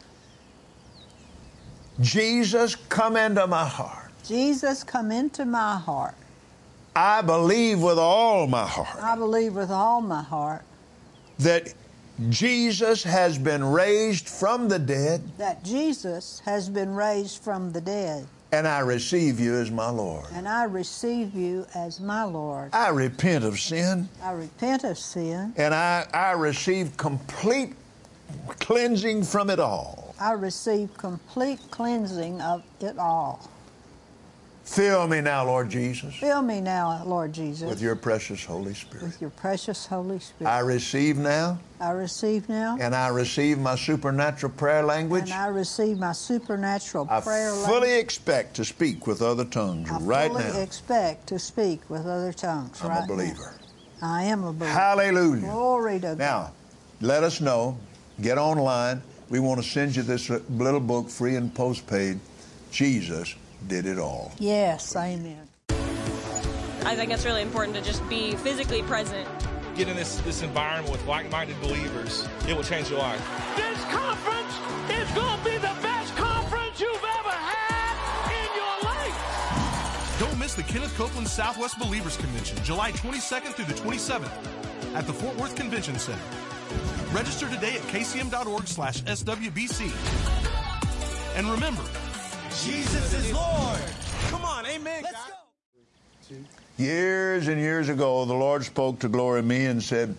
Jesus, come into my heart. Jesus, come into my heart. I believe with all my heart. I believe with all my heart. That Jesus has been raised from the dead. That Jesus has been raised from the dead. And I receive you as my Lord. And I receive you as my Lord. I repent of sin. I repent of sin. And I, I receive complete cleansing from it all. I receive complete cleansing of it all. Fill me now, Lord Jesus. Fill me now, Lord Jesus. With your precious Holy Spirit. With your precious Holy Spirit. I receive now. I receive now. And I receive my supernatural prayer language. And I receive my supernatural I prayer language. I fully expect to speak with other tongues I right now. I fully expect to speak with other tongues I'm right now. a believer. Now. I am a believer. Hallelujah. Glory to God. Now, let us know. Get online. We want to send you this little book, free and postpaid. Jesus did it all. Yes, amen. I think it's really important to just be physically present. Get in this, this environment with like-minded believers. It will change your life. This conference is going to be the best conference you've ever had in your life. Don't miss the Kenneth Copeland Southwest Believers Convention, July twenty-second through the twenty-seventh at the Fort Worth Convention Center. Register today at k c m dot org slash S W B C. And remember, Jesus is Lord. Come on, amen. Let's go. Years and years ago, the Lord spoke to Glory me and said,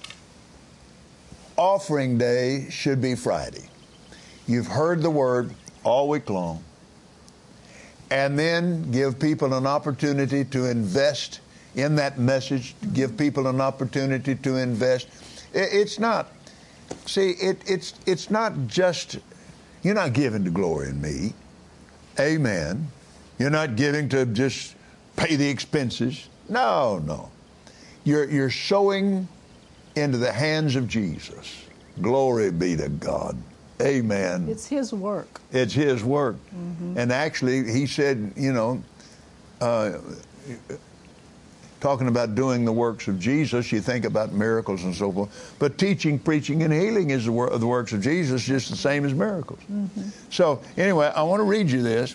offering day should be Friday. You've heard the word all week long. And then give people an opportunity to invest in that message, give people an opportunity to invest. It's not, see, it, it's, it's not just, you're not giving to Glory and me. Amen. You're not giving to just pay the expenses. No, no. You're, you're sowing into the hands of Jesus. Glory be to God. Amen. It's His work. It's His work. Mm-hmm. And actually, He said, you know, uh, talking about doing the works of Jesus, you think about miracles and so forth. But teaching, preaching, and healing is the, wor- the works of Jesus, just the same as miracles. Mm-hmm. So anyway, I want to read you this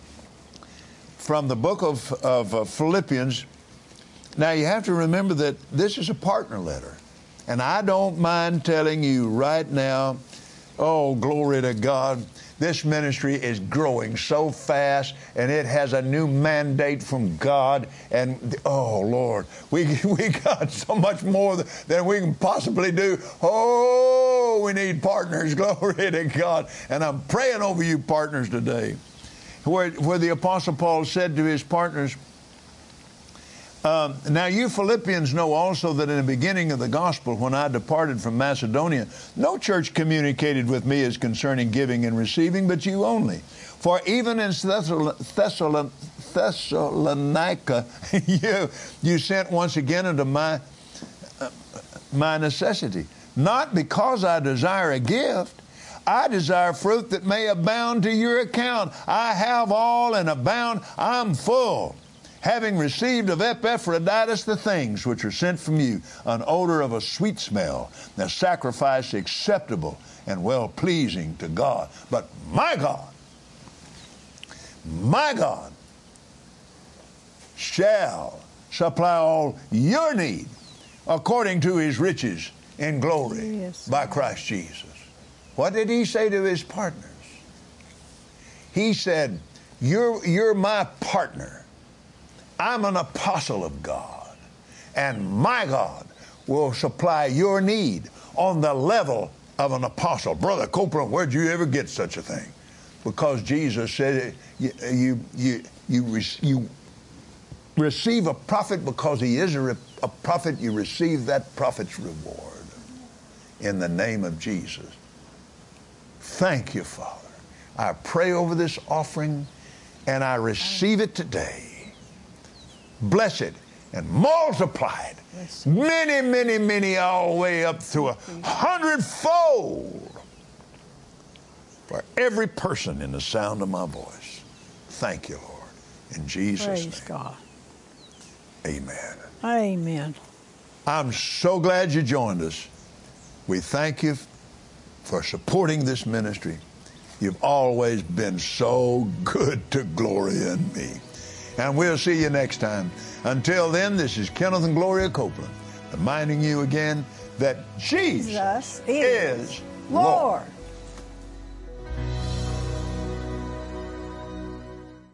from the book of, of uh, Philippians. Now, you have to remember that this is a partner letter. And I don't mind telling you right now, oh, glory to God, this ministry is growing so fast, and it has a new mandate from God. And, oh, Lord, we, we got so much more than we can possibly do. Oh, we need partners, glory to God. And I'm praying over you partners today. Where, where the Apostle Paul said to his partners, Um, now you Philippians know also that in the beginning of the gospel, when I departed from Macedonia, no church communicated with me as concerning giving and receiving, but you only. For even in Thessalon- Thessalon- Thessalonica, you, you sent once again unto my, uh, my necessity. Not because I desire a gift, I desire fruit that may abound to your account. I have all and abound. I'm full, having received of Epaphroditus the things which are sent from you, an odor of a sweet smell, a sacrifice acceptable and well-pleasing to God. But my God, my God shall supply all your need according to His riches in glory yes. by Christ Jesus. What did He say to His partners? He said, you're, you're my partner. I'm an apostle of God, and my God will supply your need on the level of an apostle. Brother Copeland, where'd you ever get such a thing? Because Jesus said you you you you, you receive a prophet because he is a, a prophet. You receive that prophet's reward in the name of Jesus. Thank you, Father. I pray over this offering, and I receive it today. Bless it and multiply it. Many, many, many, all the way up to a hundredfold for every person in the sound of my voice. Thank you, Lord. In Jesus' Praise name. Praise God. Amen. Amen. I'm so glad you joined us. We thank you for supporting this ministry. You've always been so good to Gloria and me. And we'll see you next time. Until then, this is Kenneth and Gloria Copeland reminding you again that Jesus, Jesus is Lord. Lord.